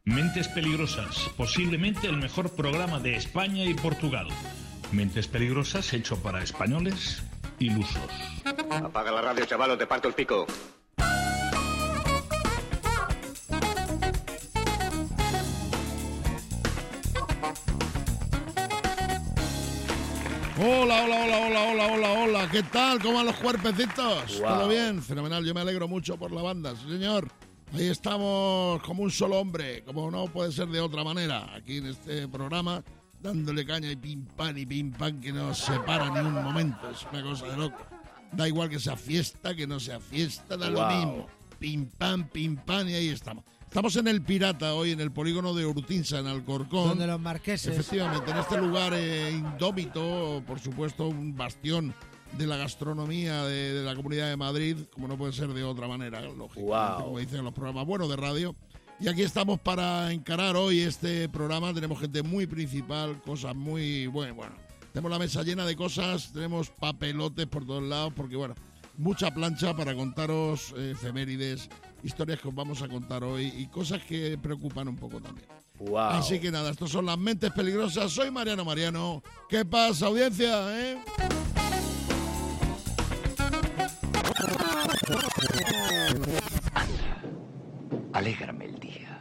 Mentes Peligrosas, posiblemente el mejor programa de España y Portugal. Mentes Peligrosas hecho para españoles ilusos. Apaga la radio, chaval, o te parto el pico. Hola, ¿qué tal? ¿Cómo van los cuerpecitos? Wow. ¿Todo bien? Fenomenal, yo me alegro mucho por la banda, sí señor. Ahí estamos como un solo hombre, como no puede ser de otra manera, aquí en este programa, dándole caña y pim pam, que no se para ni un momento, es una cosa de loco. Da igual que sea fiesta, que no sea fiesta, da lo mismo. Pim pam, y ahí estamos. Estamos en El Pirata hoy, en el polígono de Urtinsa, en Alcorcón. Donde los marqueses. Efectivamente, en este lugar indómito, por supuesto, un bastión de la gastronomía de la Comunidad de Madrid, como no puede ser de otra manera, lógicamente, como dicen los programas buenos de radio. Y aquí estamos para encarar hoy este programa. Tenemos gente muy principal, cosas muy bueno. Tenemos la mesa llena de cosas, tenemos papelotes por todos lados, porque bueno, mucha plancha para contaros efemérides, historias que os vamos a contar hoy y cosas que preocupan un poco también. Wow. Así que nada, estos son las Mentes Peligrosas. Soy Mariano. ¿Qué pasa, audiencia? Alégrame el día.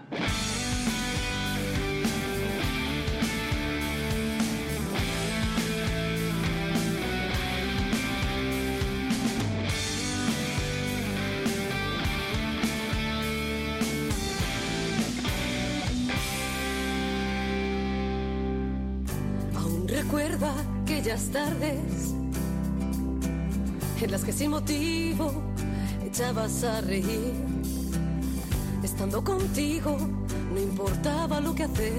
Aún recuerdo aquellas tardes en las que sin motivo echabas a reír. Estando contigo no importaba lo que hacer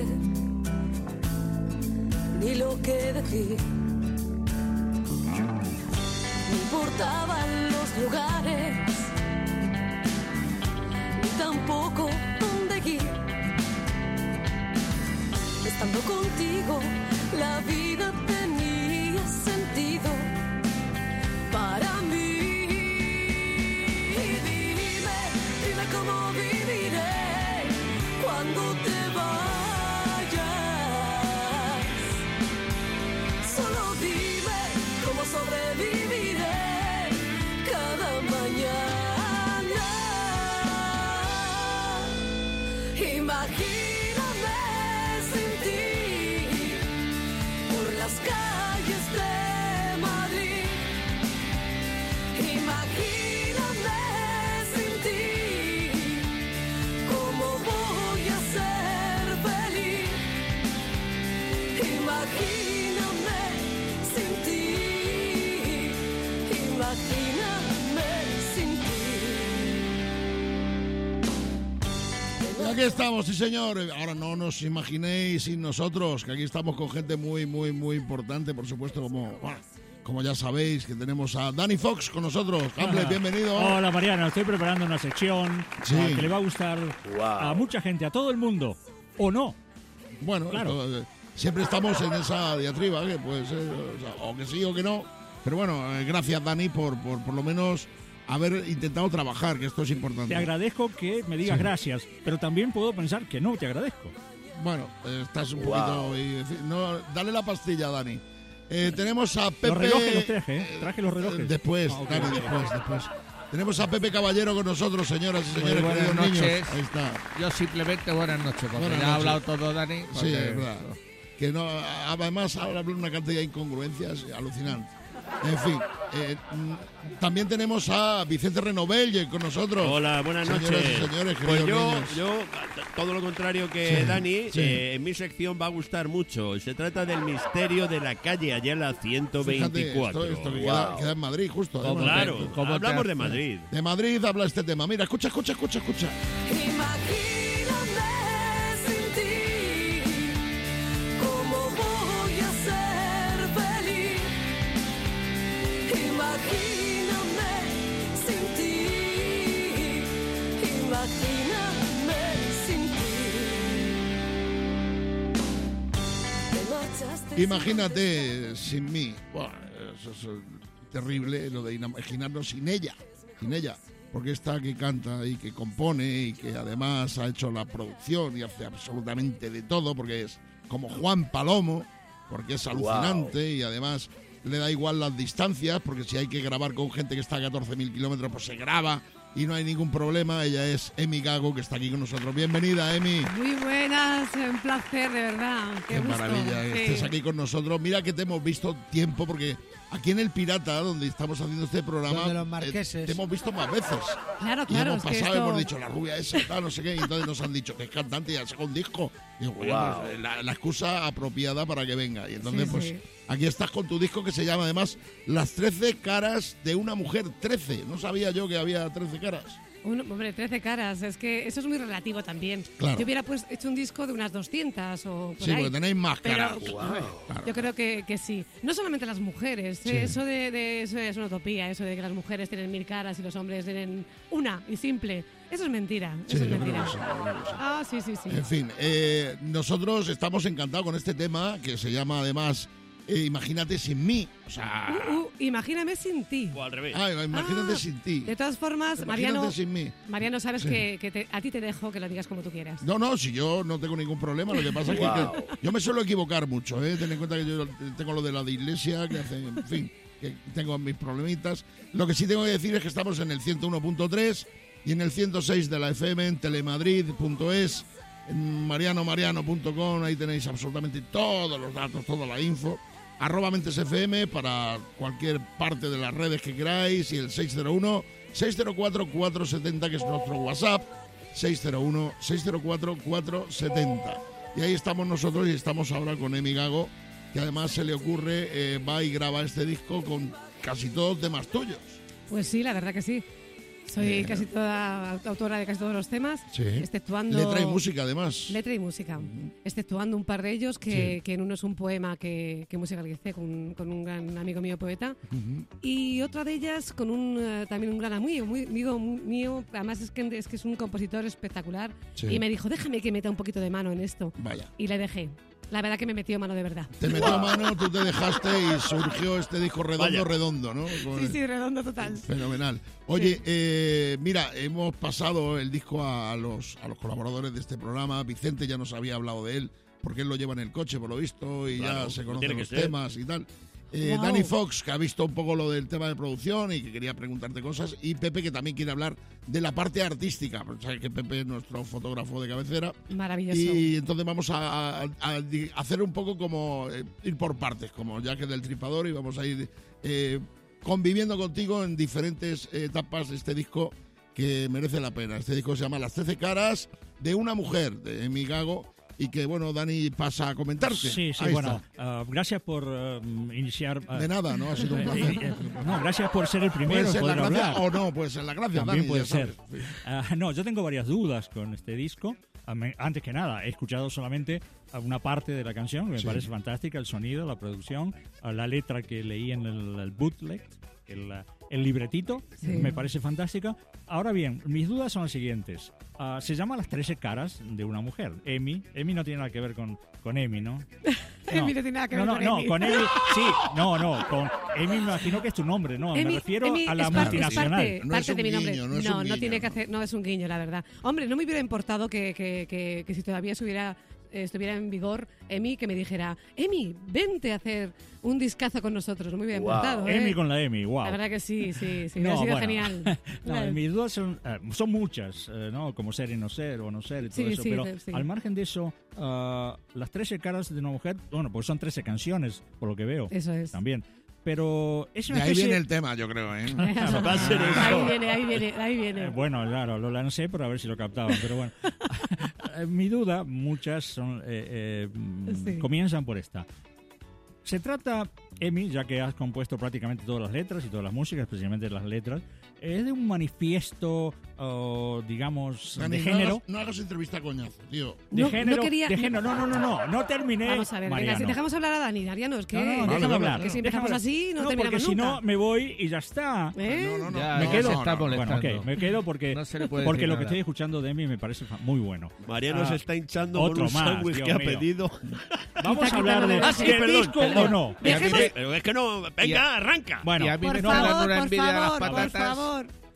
ni lo que decir. No importaban los lugares ni tampoco dónde ir. Estando contigo la vida tenía sentido para mí. Dime cómo viviré cuando te vayas. Solo dime cómo sobreviviré cada mañana. Imagíname sin ti por las calles de Madrid. Imagíname sin ti, ¿cómo voy a ser feliz? Imagíname sin ti, imagíname sin ti. Y aquí estamos, sí señor. Ahora no nos imaginéis sin nosotros, que aquí estamos con gente muy importante, por supuesto, como ya sabéis, que tenemos a Dani Fox con nosotros. Hamlet, bienvenido. Hola Mariano, estoy preparando una sección que le va a gustar a mucha gente, a todo el mundo, ¿o no? Bueno, Claro. siempre estamos en esa diatriba, que puede ser, o que sí o que no. Pero bueno, gracias Dani por lo menos haber intentado trabajar, que esto es importante. Te agradezco que me digas gracias, pero también puedo pensar que no te agradezco. Bueno, estás un poquito... no, dale la pastilla, Dani. Tenemos a Pepe... Los relojes los traje los relojes. Después, ok. Dani, después. Tenemos a Pepe Caballero con nosotros, señoras y señores. Muy buenas queridos niños. noches. Ahí está. Yo simplemente buenas noches, porque Buenas ya ha noches. hablado todo Dani. Sí, porque- es verdad. Que no, además habla una cantidad de incongruencias alucinantes. En fin, también tenemos a Vicente Renovell con nosotros. Hola, buenas Señoras noches. y señores, Pues queridos niños. yo, todo lo contrario que Sí, Dani, sí. en mi sección va a gustar mucho. Se trata del misterio de la calle Ayala Fíjate, 124. esto que Wow. queda en Madrid, justo. ¿Cómo además. Claro, ¿Cómo te hablamos hace? de Madrid. De Madrid habla este tema. Mira, escucha. Imagíname sin ti, ¿cómo voy a ser feliz? Imagíname sin ti, imagíname sin ti. Te marchaste. Imagínate sin mí. Buah, eso es terrible, lo de imaginarnos sin ella. porque esta que canta y que compone y que además ha hecho la producción y hace absolutamente de todo, porque es como Juan Palomo, porque es alucinante y además le da igual las distancias, porque si hay que grabar con gente que está a 14.000 kilómetros, pues se graba y no hay ningún problema. Ella es Emi Gago, que está aquí con nosotros. Bienvenida, Emi. Muy buenas, un placer, de verdad. Qué gusto. maravilla que estés aquí con nosotros. Mira que te hemos visto tiempo, porque aquí en El Pirata, donde estamos haciendo este programa, Donde los marqueses. te hemos visto más veces. Claro, Y claro. hemos es que pasado, esto- hemos dicho, la rubia esa, tal, no sé qué, y entonces nos han dicho que es cantante y ha sacado un disco. Y digo, bueno, pues, la excusa apropiada para que venga. Y entonces, Sí, pues, sí. aquí estás con tu disco que se llama además Las 13 caras de una mujer. 13. No sabía yo que había 13 caras. Hombre, 13 caras, es que eso es muy relativo también. Claro. Yo hubiera pues hecho un disco de unas 200 o por Sí, ahí. porque tenéis más Pero, caras. Yo creo que sí. No solamente las mujeres, Sí. eso de eso es una utopía, eso de que las mujeres tienen 1000 caras y los hombres tienen una y simple. Eso es mentira. Sí, Eso es yo creo mentira. que sí, yo creo que sí. Ah, sí, sí, sí. En fin, nosotros estamos encantados con este tema que se llama además Imagínate sin mí. O sea, Imagíname sin ti. O al revés. imagínate Ah, sin ti. De todas formas, Imagínate sin mí. Mariano, sabes Sí. que a ti te dejo que lo digas como tú quieras. No, si yo no tengo ningún problema, lo que pasa es que yo me suelo equivocar mucho, ¿eh? Ten en cuenta que yo tengo lo de la de iglesia, que hace, en fin, que tengo mis problemitas. Lo que sí tengo que decir es que estamos en el 101.3 y en el 106 de la FM, en telemadrid.es, en marianomariano.com, ahí tenéis absolutamente todos los datos, toda la info. @MentesFM para cualquier parte de las redes que queráis y el 601-604-470, que es nuestro WhatsApp, 601-604-470. Y ahí estamos nosotros y estamos ahora con Emi Gago, que además se le ocurre, va y graba este disco con casi todos temas tuyos. Pues sí, la verdad que sí. Soy casi toda autora de casi todos los temas, Sí. exceptuando... Letra y música, además. Letra y música, exceptuando un par de ellos, que en uno es un poema que musicalicé con un gran amigo mío poeta, y otra de ellas con también un gran amigo mío, además es que es un compositor espectacular, Sí. y me dijo, déjame que meta un poquito de mano en esto. Vaya. Y le dejé. La verdad que me metió mano de verdad. Te metió mano, tú te dejaste y surgió este disco redondo, ¿no? Con Sí, redondo total. Fenomenal. Oye, mira, hemos pasado el disco a los colaboradores de este programa. Vicente ya nos había hablado de él, porque él lo lleva en el coche, por lo visto, y Claro, ya se tiene conocen que los ser. temas y tal. Wow. Dani Fox, que ha visto un poco lo del tema de producción y que quería preguntarte cosas, y Pepe, que también quiere hablar de la parte artística. Pues, sabes que Pepe es nuestro fotógrafo de cabecera. Maravilloso. Y entonces vamos a hacer un poco como ir por partes, como ya que del Tripador, y vamos a ir conviviendo contigo en diferentes etapas de este disco que merece la pena. Este disco se llama Las 13 caras de una mujer, de Emi Gago, y que, bueno, Dani pasa a comentarte. Sí, Ahí bueno, está. gracias por iniciar. De nada, ¿no? Ha sido un placer. No, gracias por ser el primero Puede en ser la poder gracia hablar. o no, puede ser la gracia, También Dani, puede ya ser. sabes. No, yo tengo varias dudas con este disco. Antes que nada, he escuchado solamente una parte de la canción, que me Sí. parece fantástica, el sonido, la producción, la letra que leí en el bootleg, el libretito, Sí. me parece fantástica. Ahora bien, mis dudas son las siguientes. Se llama Las 13 caras de una mujer. Emi no tiene nada que ver con Emi, ¿no? Emi no tiene nada que ver con no, Emi. con Emi, sí, con Emi me imagino que es tu nombre, ¿no? Me refiero Emi a la es parte, multinacional. Es parte, No es parte un de mi nombre. guiño, no es un guiño, tiene que no. hacer, no es un guiño, la verdad. Hombre, no me hubiera importado que si todavía estuviera en vigor Emi, que me dijera, Emi, vente a hacer un discazo con nosotros. No me hubiera importado, ¿eh? Emi con la Emi, wow. La verdad que sí, hubiera No, sido bueno. genial. No, mis dudas son muchas, ¿no? Como ser y no ser, o no ser y todo Sí, eso. sí, pero sí. al margen de eso, las 13 caras de una mujer, bueno, pues son 13 canciones, por lo que veo. Eso es. También. Pero es una De ahí especie... viene el tema, yo creo, ¿eh? Va a ser eso. Ahí viene. Bueno, claro, lo lancé para ver si lo captaban, pero bueno. Mi duda, muchas son, Sí. comienzan por esta. Se trata, Emi, ya que has compuesto prácticamente todas las letras y todas las músicas, especialmente las letras, es de un manifiesto, digamos, Dani, de género. No hagas entrevista coñazo, tío. De No género, quería- de género. No terminé. Vamos a ver, venga, Mariano. si dejamos hablar a Dani, Mariano, es que, No, déjame hablar. que si empezamos Déjame así no hablar. terminamos porque si nunca. no me voy y ya está. ¿Eh? No. Ya, Me ya quedo. se está Bueno, molestando. ok, me quedo porque, No se le puede porque decir lo que nada. estoy escuchando de Emi me parece muy bueno. Mariano Ah, se está hinchando con otro un más, sándwich Dios que ha mío. pedido. Vamos a hablar de Ah, sí, ¿del perdón, disco perdón. o no. Y a mí me- Pero es que no, venga, arranca. Bueno, y a mí Por me está dando favor, una por envidia a las favor, por patatas. favor.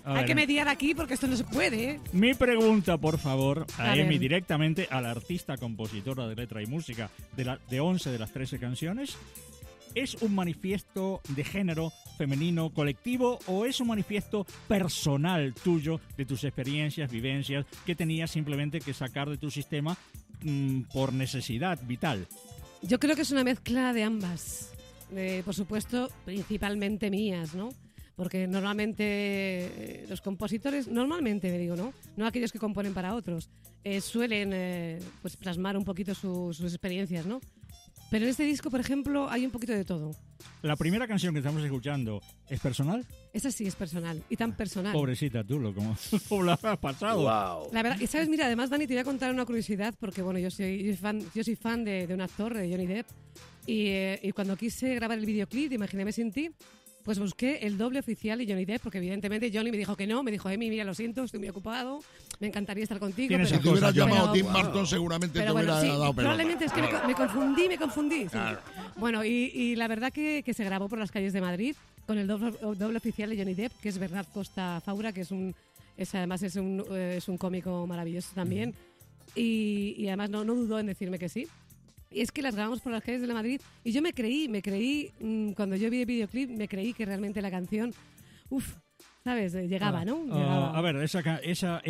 A Hay ver, que mediar aquí porque esto no se puede, ¿eh? Mi pregunta, por favor, a A Emi, ver. directamente a la artista, compositora de letra y música de 11 de las 13 canciones. ¿Es un manifiesto de género femenino colectivo o es un manifiesto personal tuyo de tus experiencias, vivencias que tenías simplemente que sacar de tu sistema por necesidad vital? Yo creo que es una mezcla de ambas. Por supuesto, principalmente mías, ¿no? Porque normalmente los compositores, normalmente me digo, ¿no? No aquellos que componen para otros, suelen pues plasmar un poquito sus experiencias, ¿no? Pero en este disco, por ejemplo, hay un poquito de todo. La primera canción que estamos escuchando, ¿es personal? Esa sí es personal, y tan personal. Pobrecita tú, como la has pasado. Wow. La verdad, y sabes, mira, además, Dani, te voy a contar una curiosidad, porque bueno, yo soy fan de un actor, de Johnny Depp, y cuando quise grabar el videoclip de Imagíname sin ti, pues busqué el doble oficial de Johnny Depp, porque evidentemente Johnny me dijo que no, me dijo, Emi, mira, lo siento, estoy muy ocupado, me encantaría estar contigo. Tienes Si esas te hubieras cosas, llamado Johnny. Tim Burton, seguramente te Pero bueno, hubiera sí, dado pelota. probablemente es que me confundí. Sí. Bueno, y la verdad que se grabó por las calles de Madrid con el doble oficial de Johnny Depp, que es Bernat Costa Faura, que además es un cómico maravilloso también, y además no dudó en decirme que sí. Y es que las grabamos por las calles de la Madrid y yo me creí, cuando yo vi el videoclip, me creí que realmente la canción, ¿sabes? Llegaba, ¿no? Llegaba. A ver, esa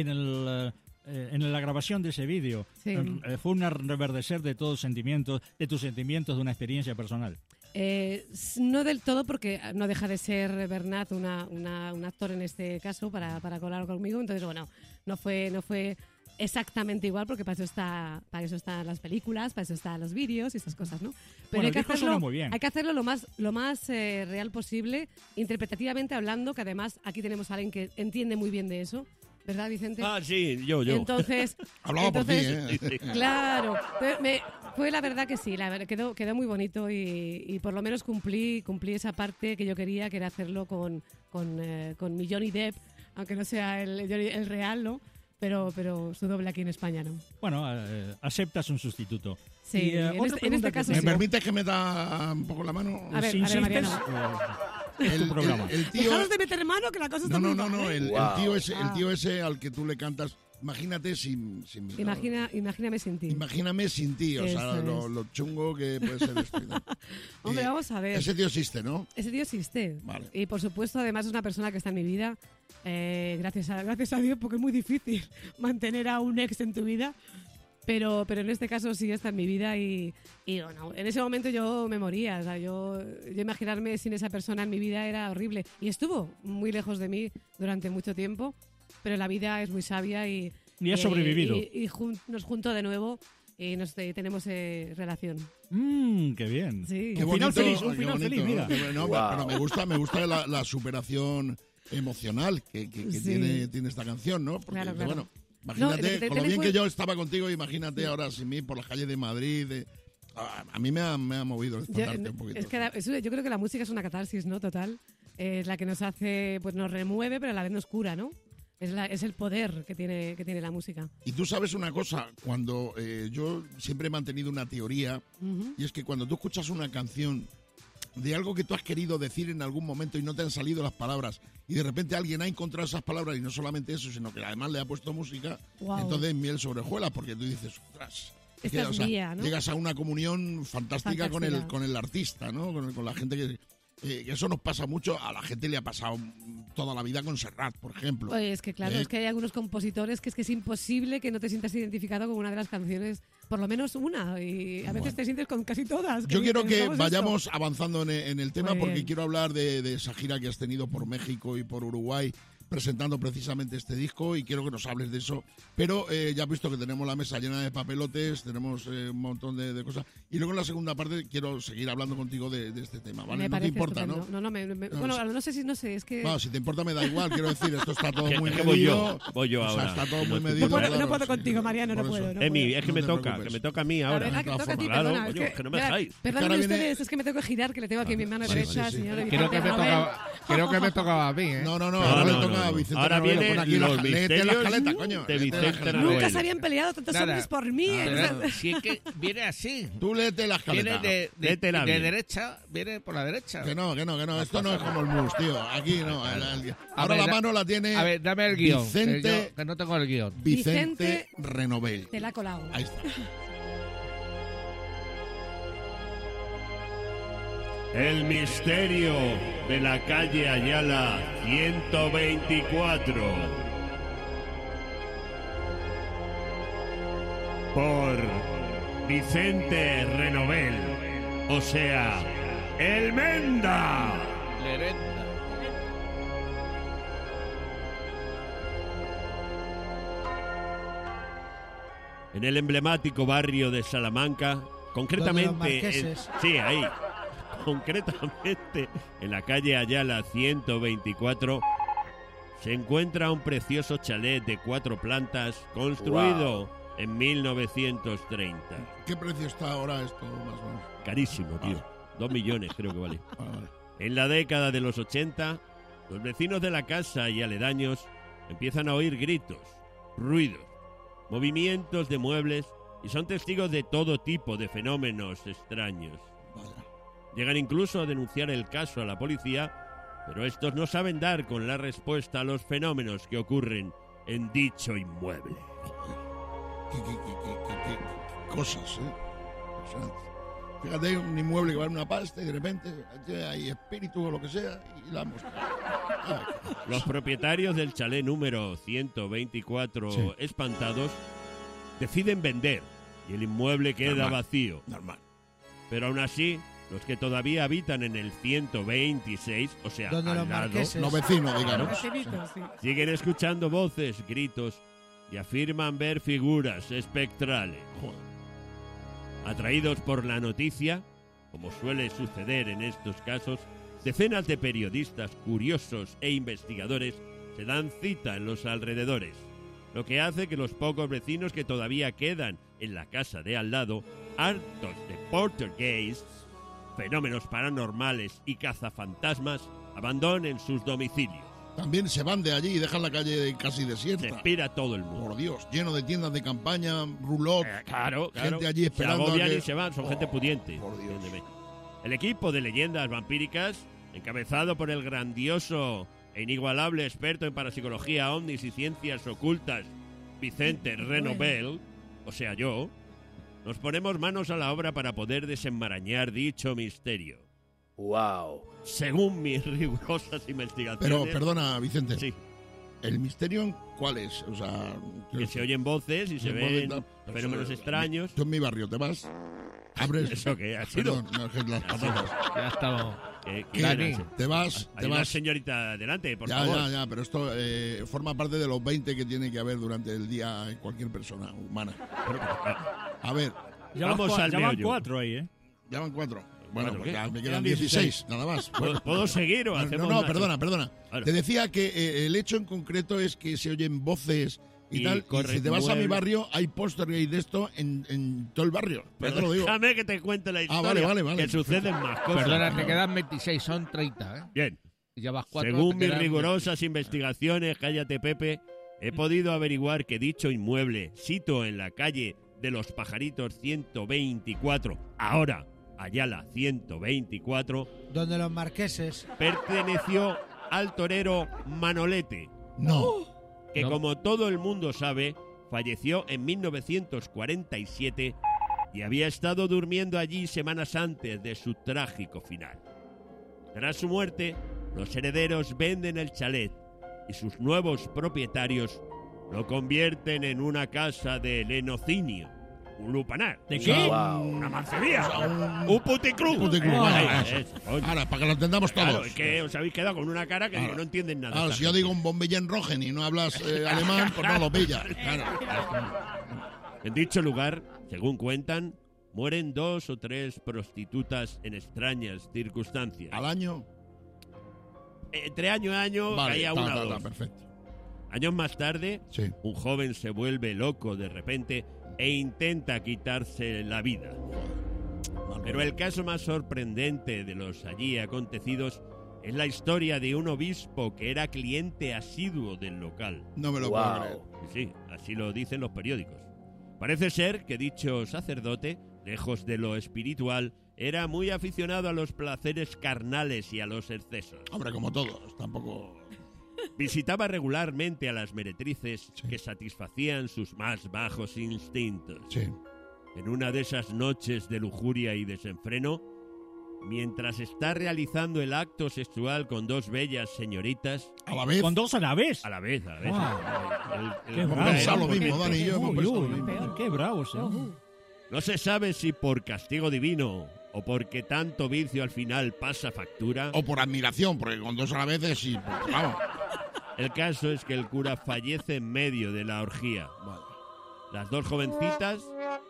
en la grabación de ese vídeo Sí. fue un reverdecer de todos sentimientos, de tus sentimientos de una experiencia personal. No del todo, porque no deja de ser Bernat un actor en este caso para colar conmigo, entonces bueno, no fue exactamente igual, porque para eso están las películas, para eso están los vídeos y esas cosas, ¿no? Pero Bueno, el disco suena muy bien. hay que hacerlo lo más real posible, interpretativamente hablando, que además aquí tenemos a alguien que entiende muy bien de eso, ¿verdad, Vicente? Ah, sí, yo. Entonces, Hablaba por ti, claro, fue la verdad que sí, quedó muy bonito y por lo menos cumplí esa parte que yo quería, que era hacerlo con mi Johnny Depp, aunque no sea el real, ¿no? Pero su doble aquí en España, ¿no? Bueno, aceptas un sustituto. Sí, Y, en otra este pregunta caso que ¿Me sí. permites que meta un poco la mano? A ver, si insistes, Mariano. es tu programa. El tío... Dejaros de meter mano, que la cosa está muy mal, ¿eh? El Wow. tío ese al que tú le cantas, imagínate sin mí. Imagíname sin ti. Imagíname sin ti, o sea, Eso es. lo chungo que puede ser esto. Hombre, vamos a ver. Ese tío existe, ¿no? Ese tío existe. Vale. Y por supuesto, además, es una persona que está en mi vida. Gracias a Dios, porque es muy difícil mantener a un ex en tu vida. Pero en este caso sí está en mi vida y bueno, en ese momento yo me moría. O sea, yo imaginarme sin esa persona en mi vida era horrible. Y estuvo muy lejos de mí durante mucho tiempo. Pero la vida es muy sabia y has sobrevivido. Nos juntó de nuevo y tenemos relación. Qué bien. Sí. Qué Un final bonito, feliz, un qué final bonito, feliz, mira. No, Wow. pero me gusta la superación emocional que Sí. tiene esta canción, ¿no? Porque, Claro, claro. bueno, imagínate, No, con lo ten bien en que yo estaba contigo, imagínate ahora sin mí por las calles de Madrid. A mí me ha movido el estandarte un poquito. Es que yo creo que la música es una catarsis, ¿no? Total. Es la que nos hace, pues nos remueve, pero a la vez nos cura, ¿no? Es el poder que tiene la música. Y tú sabes una cosa, cuando yo siempre he mantenido una teoría, Ujú. y es que cuando tú escuchas una canción de algo que tú has querido decir en algún momento y no te han salido las palabras, y de repente alguien ha encontrado esas palabras, y no solamente eso, sino que además le ha puesto música, Wow. entonces miel sobre hojuelas, porque tú dices, ostras, Esta es mía, ¿no? llegas a una comunión fantástica. Fantástica. Con el artista, ¿no? Con la gente que eso nos pasa mucho, a la gente le ha pasado toda la vida con Serrat, por ejemplo. Pues es que claro, ¿Eh? es que hay algunos compositores que es imposible que no te sientas identificado con una de las canciones, por lo menos una, y a veces Bueno. te sientes con casi todas. Yo quiero que ¿cómo es vayamos esto? avanzando en el tema, Muy porque bien. quiero hablar de esa gira que has tenido por México y por Uruguay presentando precisamente este disco, y quiero que nos hables de eso. Pero ya has visto que tenemos la mesa llena de papelotes, tenemos un montón de cosas, y luego en la segunda parte quiero seguir hablando contigo de este tema, ¿vale? Me No te parece importa, estupendo. ¿no? No, bueno, sí. no sé, es que... No, si te importa me da igual, quiero decir, esto está todo muy Es que voy medido. voy yo O sea, ahora. está todo No muy te medido. No puedo, claro, no puedo sí, contigo, Mariano, no por eso. puedo. No Emi, puedo. es que No me te toca, preocupes. que me toca a mí La ahora. verdad que de toca a ti, todas Claro, perdona. coño, que no me dejáis. Perdónenme ahora viene- ustedes, es que me tengo que girar, que le tengo aquí en mi mano sí, derecha, sí, sí. señor Creo que me Vicente tocaba, creo que me tocaba a mí, ¿eh? No, No, ahora no, le toca Venga, Vicente Ahora Renovelo, vienen pon aquí los léete la misterios escaleta, coño. de léete la Vicente escaleta. Renovelo. Nunca se habían peleado tantos Nada. hombres por mí. Pero si es que viene así. Tú léete la Viene escaleta. Léetela de bien. derecha, viene por la derecha. Que no. Esto no es como el mus, tío. Aquí no. A Ahora ver, la mano la tiene A ver, dame el guión. Vicente, Que no tengo el guión. Vicente Renovel. Te la ha colado. Ahí está. El misterio de la calle Ayala 124. Por Vicente Renovel. O sea, el Menda. Lerenda. En el emblemático barrio de Salamanca, concretamente... Donde los marqueses. sí, ahí. Concretamente, en la calle Ayala 124, se encuentra un precioso chalet de 4 plantas construido en 1930. ¿Qué precio está ahora esto, más o menos? Carísimo, tío. 2 millones creo que vale. Vale. En la década de los 80, los vecinos de la casa y aledaños empiezan a oír gritos, ruidos, movimientos de muebles y son testigos de todo tipo de fenómenos extraños. Vaya. Llegan incluso a denunciar el caso a la policía, pero estos no saben dar con la respuesta a los fenómenos que ocurren en dicho inmueble. Qué cosas, ¿eh? Impresionante. Fíjate, un inmueble que vale una pasta y de repente hay espíritu o lo que sea y la hemos... Los propietarios del chalet número 124, Sí. espantados, deciden vender y el inmueble queda Normal. vacío. Normal. Pero aún así, los que todavía habitan en el 126, o sea, Donde al los lado, marqueses. Los vecinos, digamos. Pequeñito, sí. siguen escuchando voces, gritos y afirman ver figuras espectrales. Joder. Atraídos por la noticia, como suele suceder en estos casos, decenas de periodistas curiosos e investigadores se dan cita en los alrededores, lo que hace que los pocos vecinos que todavía quedan en la casa de al lado, hartos de poltergeists, fenómenos paranormales y cazafantasmas, abandonen sus domicilios. También se van de allí y dejan la calle casi Se desierta. expira todo el mundo. Por Dios, lleno de tiendas de campaña, roulotte. Claro. Gente allí esperando Se agobian a que- y se van, son gente pudiente. por Dios. Entiéndeme. El equipo de leyendas vampíricas, encabezado por el grandioso e inigualable experto en parapsicología, ovnis y ciencias ocultas, Vicente Renovel, o sea yo, nos ponemos manos a la obra para poder desenmarañar dicho misterio. ¡Wow! Según mis rigurosas investigaciones... Pero, perdona, Vicente. Sí, ¿El misterio cuál es? O sea... que se oyen voces y se ven fenómenos extraños. Tú en mi barrio te vas, abres... ¿Eso qué ha sido? Perdón, no, es que las patatas. Ya estamos. ¿Qué? Dani. Te vas, Hay te una vas... señorita delante, por Ya, favor. ya, pero esto forma parte de los 20 que tiene que haber durante el día en cualquier persona humana. A ver, Ya Vamos al van meollo. 4 ahí, ¿eh? ya van 4. Bueno, ¿Cuatro pues qué? ya me Quedan quedan 16, nada más. ¿Puedo seguir o hacemos No, una- perdona. Claro. Te decía que el hecho en concreto es que se oyen voces y, Y tal. Y corren si te vas a mi muebles. barrio, hay póster de esto en todo el barrio. Ya te lo digo. Déjame que te cuente la historia. vale. Que suceden más cosas. Perdona, te quedan 26, son 30, ¿eh? Bien. Y ya vas 4. Según mis rigurosas investigaciones, cállate Pepe, he podido averiguar que dicho inmueble, sito en la calle de los Pajaritos 124, ahora Ayala 124, Donde los marqueses. perteneció al torero Manolete, No. que No. como todo el mundo sabe, falleció en 1947 y había estado durmiendo allí semanas antes de su trágico final. Tras su muerte, los herederos venden el chalet y sus nuevos propietarios lo convierten en una casa de lenocinio, un lupanar. ¿De O qué? sea, Wow. Una mancebía. O sea, Un puticlub. Un puticlub, Ahí, vale, eso, coño. Ahora, para que lo entendamos todos. Claro, es que os habéis quedado con una cara que Claro. no entienden nada. Claro, esta si yo gente. digo un Bombeyenrogen y no hablas alemán, pues no lo pillas. Claro. En dicho lugar, según cuentan, mueren 2 o 3 prostitutas en extrañas circunstancias. Al año. Entre año y año Vale, caía ta, una ta, o ta, dos. perfecto. Años más tarde, Sí. un joven se vuelve loco de repente e intenta quitarse la vida. Pero el caso más sorprendente de los allí acontecidos Es la historia de un obispo que era cliente asiduo del local. No me lo puedo creer. Sí, así lo dicen los periódicos. Parece ser que dicho sacerdote, lejos de lo espiritual, era muy aficionado a los placeres carnales y a los excesos. Hombre, como todos, tampoco... Visitaba regularmente a las meretrices que satisfacían sus más bajos instintos. Sí. En una de esas noches de lujuria y desenfreno, mientras está realizando el acto sexual con dos bellas señoritas... ¿A la vez? ¿Con dos a la vez? A la vez, a la vez. Qué Hemos bravo. pensado lo mismo, Dani y yo. Hemos Uy, pensado lo uy, mismo. qué bravos, No se sabe si por castigo divino o porque tanto vicio al final pasa factura. O por admiración, porque con dos a la vez es... Sí, pues, vamos. El caso es que el cura fallece en medio de la orgía. Las dos jovencitas,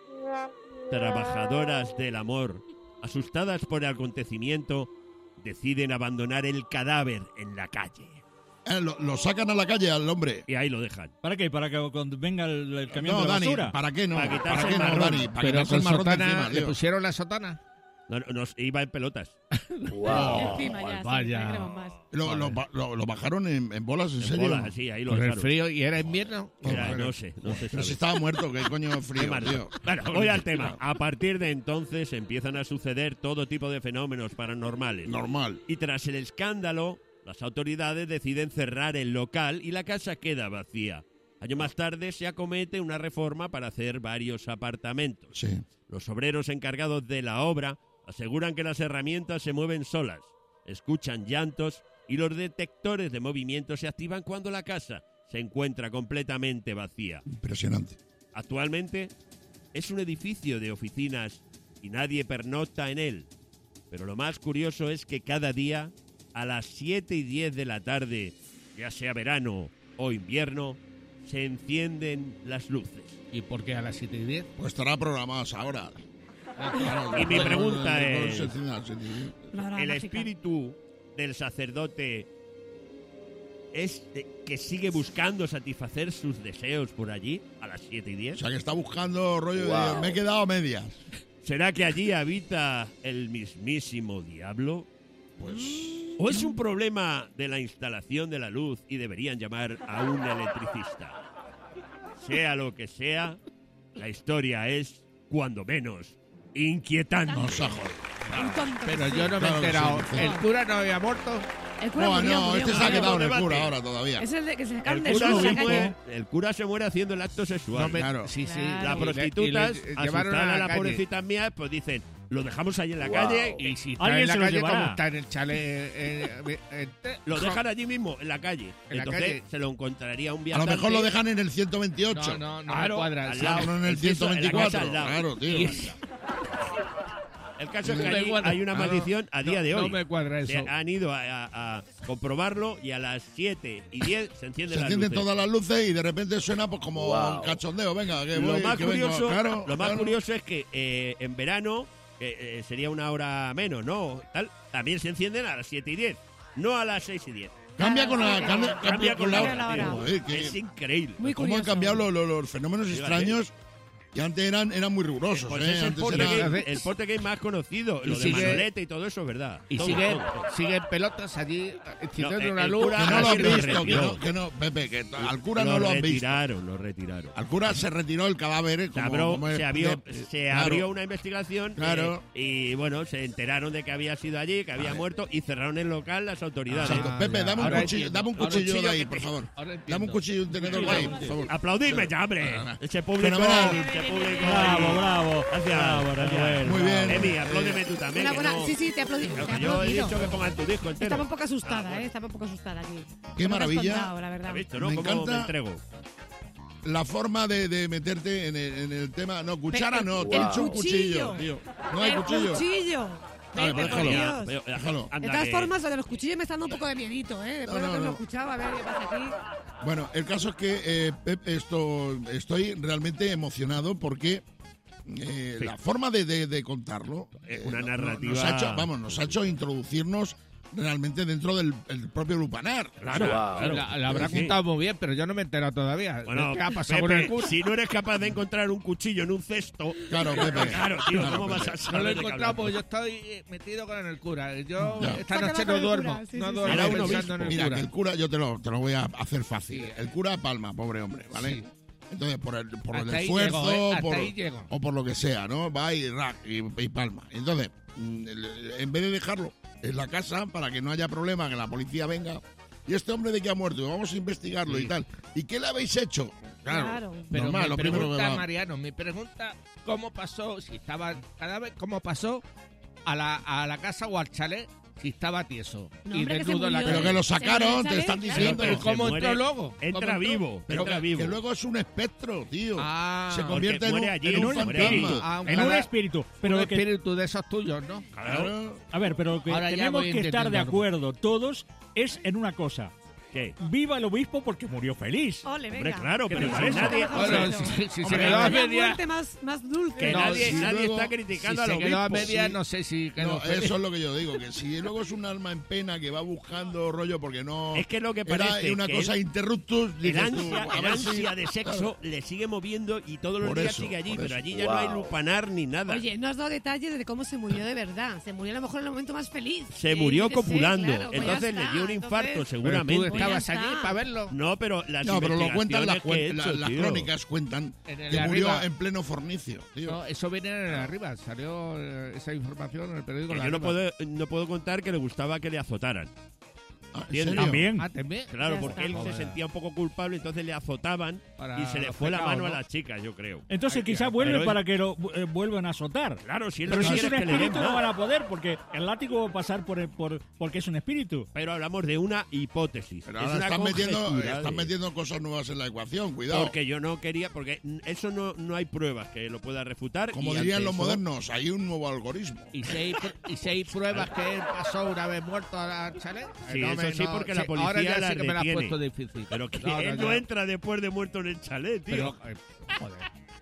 trabajadoras del amor, asustadas por el acontecimiento, deciden abandonar el cadáver en la calle. Lo sacan a la calle al hombre. Y ahí lo dejan. ¿Para qué? ¿Para que cuando venga el camión No, de la Dani, basura? ¿para qué no? Para quitarse ¿Para qué el no, marrón. Dani? Para Pero quitarse el con marrón de sotana, encima, ¿le tío. pusieron la sotana? No, nos iba en pelotas. Encima ya, sí, vaya. no queremos más. Lo bajaron en bolas, ¿en En serio? bolas, sí, ahí lo Con el dejaron. frío, ¿y era invierno? Era- no sé Pero sabe. si estaba muerto, ¿qué coño Qué frío, mal. tío? Bueno, voy al tema. A partir de entonces empiezan a suceder todo tipo de fenómenos paranormales. Normal. Y tras el escándalo, las autoridades deciden cerrar el local y la casa queda vacía. Año más tarde se acomete una reforma para hacer varios apartamentos. Sí. Los obreros encargados de la obra aseguran que las herramientas se mueven solas, escuchan llantos y los detectores de movimiento se activan cuando la casa se encuentra completamente vacía. Impresionante. Actualmente es un edificio de oficinas y nadie pernocta en él. Pero lo más curioso es que cada día, a las 7:10 de la tarde, ya sea verano o invierno, se encienden las luces. ¿Y por qué a las 7:10? Pues estará programado ahora. Y mi pregunta es, Una hora ¿el mágica. espíritu del sacerdote es que sigue buscando satisfacer sus deseos por allí a las 7:10? O sea, que está buscando rollo de... Me he quedado a medias. ¿Será que allí habita el mismísimo diablo? Pues... ¿O es un problema de la instalación de la luz y deberían llamar a un electricista? Sea lo que sea, la historia es, cuando menos, inquietante. No se joder. Un tonto. Pero yo no me he Claro que enterado. sí. ¿El cura no había muerto? El cura No, murió, no, murió, este se ha murió. quedado en el Debate. cura ahora todavía. Es el de que se sacan El de cura, sol en la se calle. muere, el cura se muere haciendo el acto sexual. No me- Claro. Sí, sí. Claro. Las Y le- prostitutas, y le llevaron asustadas a la calle. pobrecita mía, pues dicen, lo dejamos ahí en la calle Y si está Alguien en la se lo calle, llevará. como está en el chalet... lo dejan allí mismo, en la calle. En la Entonces calle. se lo encontraría un A viajante. lo mejor lo dejan en el 128. No Claro, me cuadra. al Sí. lado. No, en el El piso, en la 124. casa al lado. Claro, tío. Y- El caso es que No me allí cuadra. hay una maldición a día de hoy. No me cuadra Se eso. han ido a comprobarlo y a las 7:10 se encienden Se las encienden luces. todas las luces y de repente suena pues como un cachondeo. Venga, que Lo voy, más que vengo. curioso, Claro, lo más claro. curioso es que en verano sería una hora menos, ¿no? También se encienden a las 7:10, no a las 6:10. Cambia con la, Cambia con la la hora. hora. tío. Joder, que- Es increíble. Muy ¿Cómo han curioso. cambiado los fenómenos Fíjate. extraños? Y antes eran muy rigurosos, Pues ¿eh? es el Antes Portegame, era... el Portegame más conocido. Y Lo de sigue- Manolete y todo eso es verdad. Y Todo, siguen todo. pelotas allí encendiendo No, una el luz. cura- Que no lo han Alguien lo visto, retiró. que no, Pepe, que al cura Lo no lo han visto. retiraron, lo retiraron. Al cura se retiró el cadáver, Se, como, abrió, como es- se claro. abrió una investigación Claro. y bueno, se enteraron de que había sido allí, que había Vale. muerto y cerraron el local las autoridades. Exacto. Pepe, ya. dame un Ahora cuchillo, entiendo. dame un Ahora cuchillo de entiendo ahí, que por te- favor. ahora entiendo. Dame un cuchillo y un tenedor de ahí, por favor. Aplaudidme ya, hombre. Ese público. Fenomenal. Ese público. Bravo, bravo. Gracias. Bravo, Rafael. Muy bien. Emi, apláudeme tú también. Una que buena... no- Sí, sí, te aplaudí. que Te he yo he aplaudido. dicho que pongan tu disco entero. Estaba un poco asustada, Estaba un poco asustada aquí. Qué No me lo has maravilla. contado, la verdad. ¿Has visto, no? Me ¿Cómo encanta. me entrego? La forma de meterte en el tema... No, cuchara no, te he El dicho un cuchillo, tío. No hay El cuchillo. cuchillo. Vale, Pepe, pero por déjalo. Dios. Déjalo. Anda, De todas que- formas, lo de los cuchillos me está dando un poco de miedito, Después de lo que no. me he escuchado, a ver qué pasa aquí. Bueno, el caso es que Pep, estoy realmente emocionado porque la forma de contarlo Una narrativa- nos ha hecho introducirnos realmente dentro del el propio lupanar. Claro, claro. La habrá Sí. contado muy bien, pero yo no me he enterado todavía. Bueno, ¿Qué ha pasado con Pepe, el cura? si no eres capaz de encontrar un cuchillo en un cesto, Claro, Pepe. claro, tío, Claro, ¿cómo vas a Pepe. No lo saber he de qué encontrado hablamos? porque yo estoy metido con el cura. Yo Ya. esta Se ha noche quedado no con el duermo. cura, sí, No sí, duermo Era un pensando obispo. en el Mira, cura. que el cura, yo te lo voy a hacer fácil. Sí. El cura palma, pobre hombre, ¿vale? Sí. Entonces, por el Hasta ahí esfuerzo, llego, hasta por, ahí llego. o por lo que sea, ¿no? Va y palma. Entonces, en vez de dejarlo en la casa para que no haya problema, que la policía venga, ¿y este hombre de qué ha muerto? Vamos a investigarlo Sí. y tal. ¿Y qué le habéis hecho? Claro. Pero normal, mi lo primero que pregunta, va. Mariano, mi pregunta, ¿cómo pasó, si estaba cada vez, cómo pasó a la casa o al chalet si estaba tieso No, y hombre, que se desnudo en la murió Pero cama? que lo Se sacaron, murió, te están ¿sabes? diciendo. Pero se ¿cómo muere, entró luego? Entra ¿Cómo entró? vivo, Pero entra que vivo. luego es un espectro, tío. Ah, Se convierte porque en muere un, allí, en un muere allí. fantasma. Ah, En un ojalá. espíritu. Pero un lo que, espíritu de esos tuyos, ¿no? Claro. a ver, pero lo que Ahora ya tenemos voy que estar de entendiendo algo. acuerdo todos es en una cosa. ¿Qué? Viva el obispo porque murió feliz. Ole, Hombre, venga. claro, ¿Qué pero te si parece? nadie, Bueno, Hombre, si se hombre, quedó a vaya media, muerte más dulce. que No, nadie, si nadie luego- está si criticando se al quedó a obispo. media, sí. no sé si quedó No, feliz. eso es lo que yo digo, que si luego es un alma en pena que va buscando rollo porque no... Es que lo que era parece una que cosa interruptus, El dices tú, ansia, a el ver si- ansia de sexo le sigue moviendo y todos los Por días eso, sigue allí, por pero eso. allí ya no hay lupanar ni nada. Oye, no has dado detalles de cómo se murió de verdad. Se murió a lo mejor en el momento más feliz. Se murió yo qué sé, copulando, claro, pues ya entonces le está, dio un infarto entonces- seguramente. Pero tú estabas Pues ya allí está. para verlo. No, pero las No, pero lo cuentan las, investigaciones que he hecho, las tío. crónicas, cuentan En el que de murió arriba. en pleno fornicio, tío. No, eso viene en el arriba. Salió esa información en el periódico. Que La yo no Arriba. no puedo contar que le gustaba que le azotaran. Ah, ¿en ¿entiendes? serio? También. Ah, ¿también? Claro, Ya porque está. él se Joder. sentía un poco culpable, entonces le azotaban Para y se le los fue la pecados, mano a ¿no? las chicas, yo creo. Entonces Ay, quizá pero vuelven es- para que lo vuelvan a azotar. Claro, si es Pero lo si que es un quieres que le den espíritu no más. van a poder porque el látigo va a pasar porque es un espíritu. Pero hablamos de una hipótesis. Pero es ahora una conjetura están de- metiendo cosas nuevas en la ecuación, cuidado. Porque yo no quería, porque eso no hay pruebas que lo pueda refutar. Como y dirían ante los eso- modernos, hay un nuevo algoritmo. ¿Y si hay pruebas que él pasó una vez muerto al chalet? Sí, eso sí, porque la policía ahora ya la sí que me la ha retiene. puesto difícil. Pero que No, él no, no ya. entra después de muerto en el chalet, tío. Pero, joder.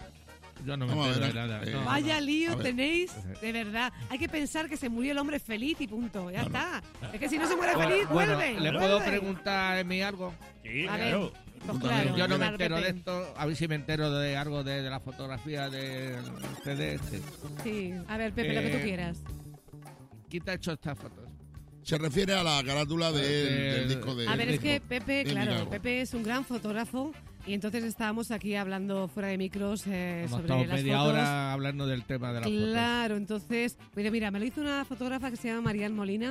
Yo no me Vamos a entero de ver, nada. eh, No, Vaya a lío ver. tenéis, de verdad. Hay que pensar que se murió el hombre feliz y punto. Ya Claro. está. Es que si no se muere no. feliz, Bueno, vuelve. ¿le vuelve. puedo preguntar a mí algo? Sí, A ver. claro. Pues claro, Yo no me claro, entero de Pepe. esto. A ver si me entero de algo de la fotografía del CD este. Sí, a ver, Pepe, lo que tú quieras. ¿Quién te ha hecho estas fotos? Se refiere a la carátula del disco de... A ver, es que disco Pepe, de claro, Milagro. Pepe es un gran fotógrafo y entonces estábamos aquí hablando fuera de micros Hemos sobre estado las media fotos. hora hablando del tema de las fotos. Claro, entonces, mira, me lo hizo una fotógrafa que se llama Marian Molina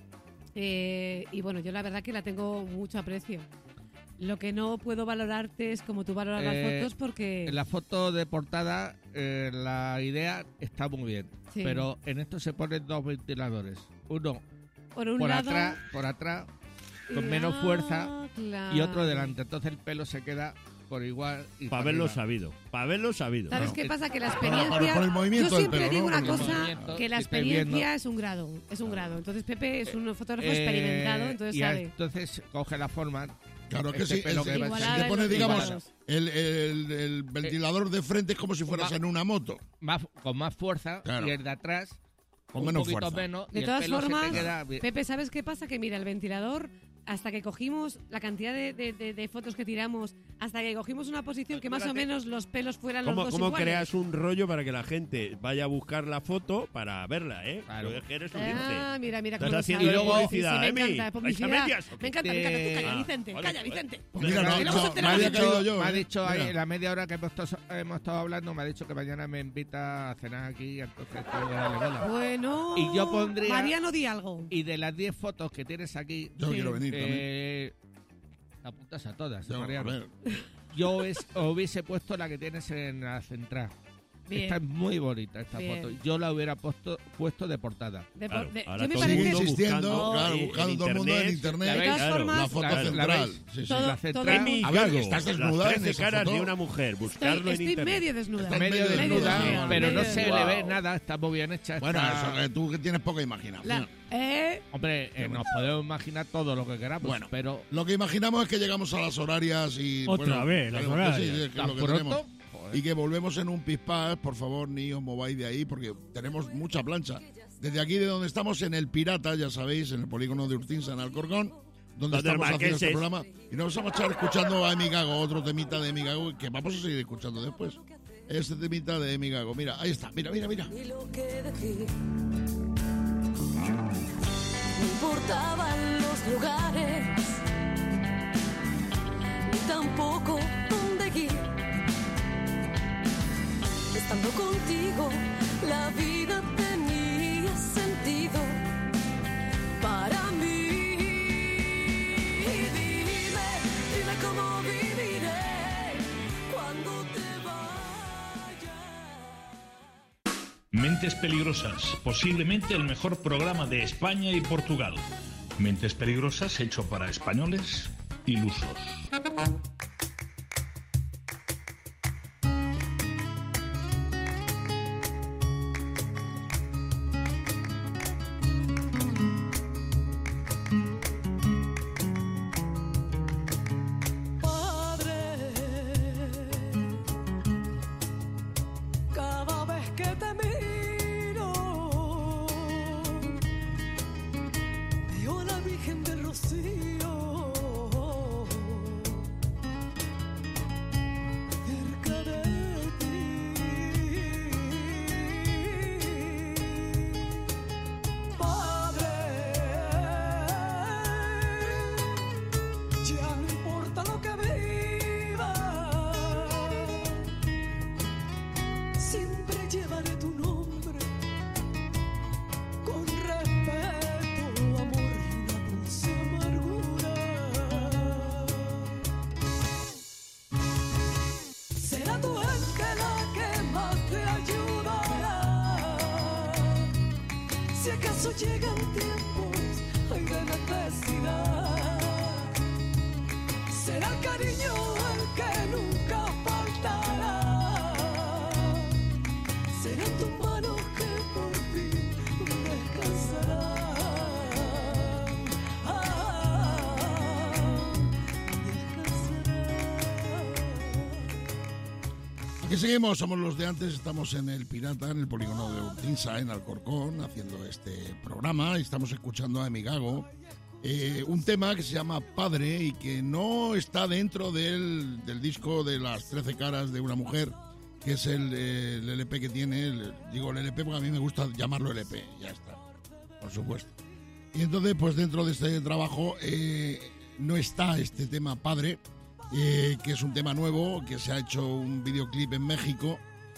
y bueno, yo la verdad que la tengo mucho aprecio. Lo que no puedo valorarte es como tú valoras las fotos porque... En la foto de portada, la idea está muy bien. Sí. Pero en esto se ponen dos ventiladores. Uno por un por lado, atrás, con menos fuerza, claro. y otro delante. Entonces el pelo se queda por igual. Y Para por haberlo arriba. sabido. Para haberlo sabido. ¿Sabes No. qué pasa? Que la por experiencia... el movimiento Yo del siempre pelo, digo ¿no? una Por el cosa, movimiento, que la si estáis experiencia viendo. es un grado, es un grado. Entonces Pepe es un fotógrafo Eh, experimentado, entonces y sabe. entonces coge la forma. Claro que este sí. pelo que va a Igualada te en pone, los digamos, lados. el ventilador de frente es como si fueras Va- en una moto. con más fuerza, Claro. y el de atrás Con un menos poquito fuerza. menos. y De el todas pelo se te formas, queda bien. Pepe, ¿sabes qué pasa? Que mira, el ventilador, hasta que cogimos la cantidad de fotos que tiramos, hasta que cogimos una posición que más o Acuérdate. menos los pelos fueran los ¿Cómo, dos cómo iguales. creas un rollo para que la gente vaya a buscar la foto para verla, eh? Claro. Pero es que eres un Ah, mira, Estás cómo lo haciendo sabe. publicidad, Sí, me Emi. encanta, ¿Vais a publicidad. medias? Me encanta, tú calla, Ah, Vicente, vale, calla, vale. Vicente. Pues mira, Que luego se me enteran había de caído todo. yo. Me ha dicho ahí, Mira. en la media hora que hemos estado hablando, me ha dicho que mañana me invita a cenar aquí, entonces tengo que darle bola. Bueno, Y yo pondría- Mariano, di algo. Y de las 10 fotos que tienes aquí, Yo Sí. quiero venir también. apuntas a todas, Yo, a Mariano. ver, Yo hubiese puesto la que tienes en la central. Bien. Esta es muy bonita, esta Bien. foto. Yo la hubiera puesto de portada. Claro, ahora yo me todo el parece mundo insistiendo, buscando, claro, en buscando todo el mundo en internet. ¿La de veis? todas formas, La foto La central. veis. Sí, sí. Todo- La central. Emi A ver, Gago, ¿estás desnuda las en 13 esa caras foto? de una mujer, buscarlo en estoy internet. medio desnuda. Estás medio medio desnuda, desnuda, pero no medio se desnuda. le ve nada, está muy bien hecha. Bueno, está- eso, tú que tienes poca imaginación. Hombre, nos podemos imaginar todo lo que queramos, Bueno, pero Lo que imaginamos es que llegamos a las horarias y... Otra vez, las claro, horarias. que sí, es que tan lo que pronto. tenemos. Joder. Y que volvemos en un pispás, por favor, ni os mováis de ahí porque tenemos mucha plancha. Desde aquí, de donde estamos, en El Pirata, ya sabéis, en el polígono de Urcinsa, en Alcorcón, donde estamos haciendo este programa. Y nos vamos a echar escuchando a Emi Gago, otro temita de Emi Gago, que vamos a seguir escuchando después. Este temita de Emi Gago. Mira, ahí está, mira. Ni lo que decir. No importaban los lugares, ni tampoco dónde ir. Estando contigo, la vida tenía sentido para mí. Dime cómo viviré cuando te vayas. Mentes Peligrosas, posiblemente el mejor programa de España y Portugal. Mentes Peligrosas hecho para españoles ilusos. Cada vez que te miro, veo a la Virgen del Rocío cerca de ti. Padre, ya no importa lo que viva, siempre llevaré tu nombre con respeto, amor y una dulce amargura. Será tu ángel la que más te ayudará. Si acaso llegan tiempos ay, de necesidad, será el cariño el que nunca faltará. Será tu mano que por fin descansará. Aquí seguimos, somos los de antes, estamos en El Pirata, en el polígono de Urcinsa, en Alcorcón, haciendo este programa, y estamos escuchando a Emi Gago, un tema que se llama Padre y que no está dentro del disco de las 13 caras de una mujer, que es el LP que tiene, digo el LP porque a mí me gusta llamarlo LP, ya está, por supuesto. Y entonces, pues dentro de este trabajo no está este tema Padre, que es un tema nuevo, que se ha hecho un videoclip en México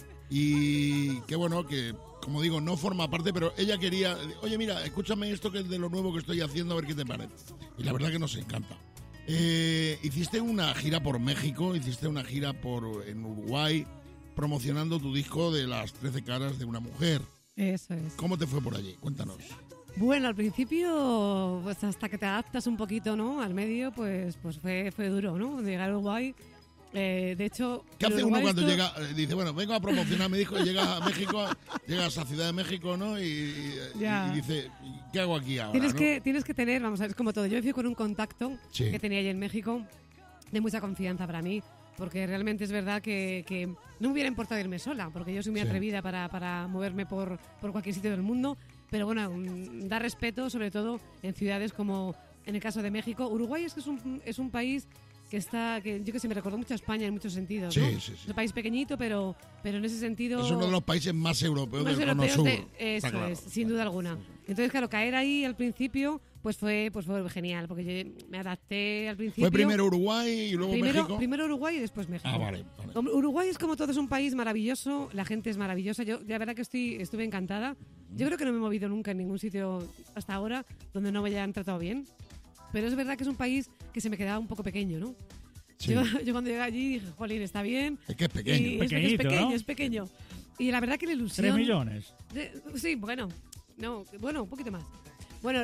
y que bueno, que como digo, no forma parte, pero ella quería, oye mira, escúchame esto que es de lo nuevo que estoy haciendo, a ver qué te parece. Y la verdad que nos encanta. Hiciste una gira por México, hiciste una gira en Uruguay, promocionando tu disco de las 13 caras de una mujer. Eso es. ¿Cómo te fue por allí? Cuéntanos. Bueno, al principio, pues hasta que te adaptas un poquito, ¿no? Al medio, pues fue duro, ¿no? Llegar a Uruguay. De hecho, ¿qué hace uno cuando esto... llega? Dice, bueno, vengo a promocionar mi disco, llega a México, llega a esa Ciudad de México, ¿no? Y dice, ¿qué hago aquí ahora? Tienes que tener, vamos a ver, es como todo. Yo me fui con un contacto Sí. que tenía allí en México de mucha confianza para mí, porque realmente es verdad que no me hubiera importado irme sola, porque yo soy muy Sí. atrevida para moverme por cualquier sitio del mundo, pero bueno, da respeto, sobre todo en ciudades como en el caso de México. Uruguay es un país que yo que sé, me recordó mucho a España en muchos sentidos, Sí, ¿no? sí, sí. Es un país pequeñito, pero en ese sentido... Es uno de los países más europeos más del Cono europeos Sur. eso está claro. es, sin duda alguna. Entonces, claro, caer ahí al principio, pues fue genial, porque yo me adapté al principio. Fue primero Uruguay y luego México. Primero Uruguay y después México. Ah, vale. Uruguay es como todo, es un país maravilloso, la gente es maravillosa. Yo, la verdad que estuve encantada. Yo creo que no me he movido nunca en ningún sitio hasta ahora donde no me hayan tratado bien. Pero es verdad que es un país que se me quedaba un poco pequeño, ¿no? Sí. Yo cuando llegué allí dije, jolín, está bien. Es que es pequeño. Y es pequeño. Y la verdad que la ilusión... 3 millones. Sí, bueno, un poquito más. Bueno,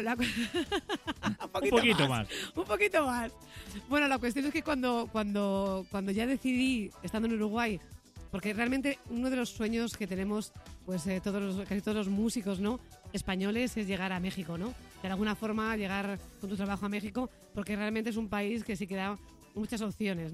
un poquito más. Un poquito más. Bueno, la cuestión es que cuando ya decidí, estando en Uruguay, porque realmente uno de los sueños que tenemos, pues casi todos los músicos, ¿no?, españoles, es llegar a México, ¿no? De alguna forma llegar con tu trabajo a México, porque realmente es un país que sí que da muchas opciones, ¿no?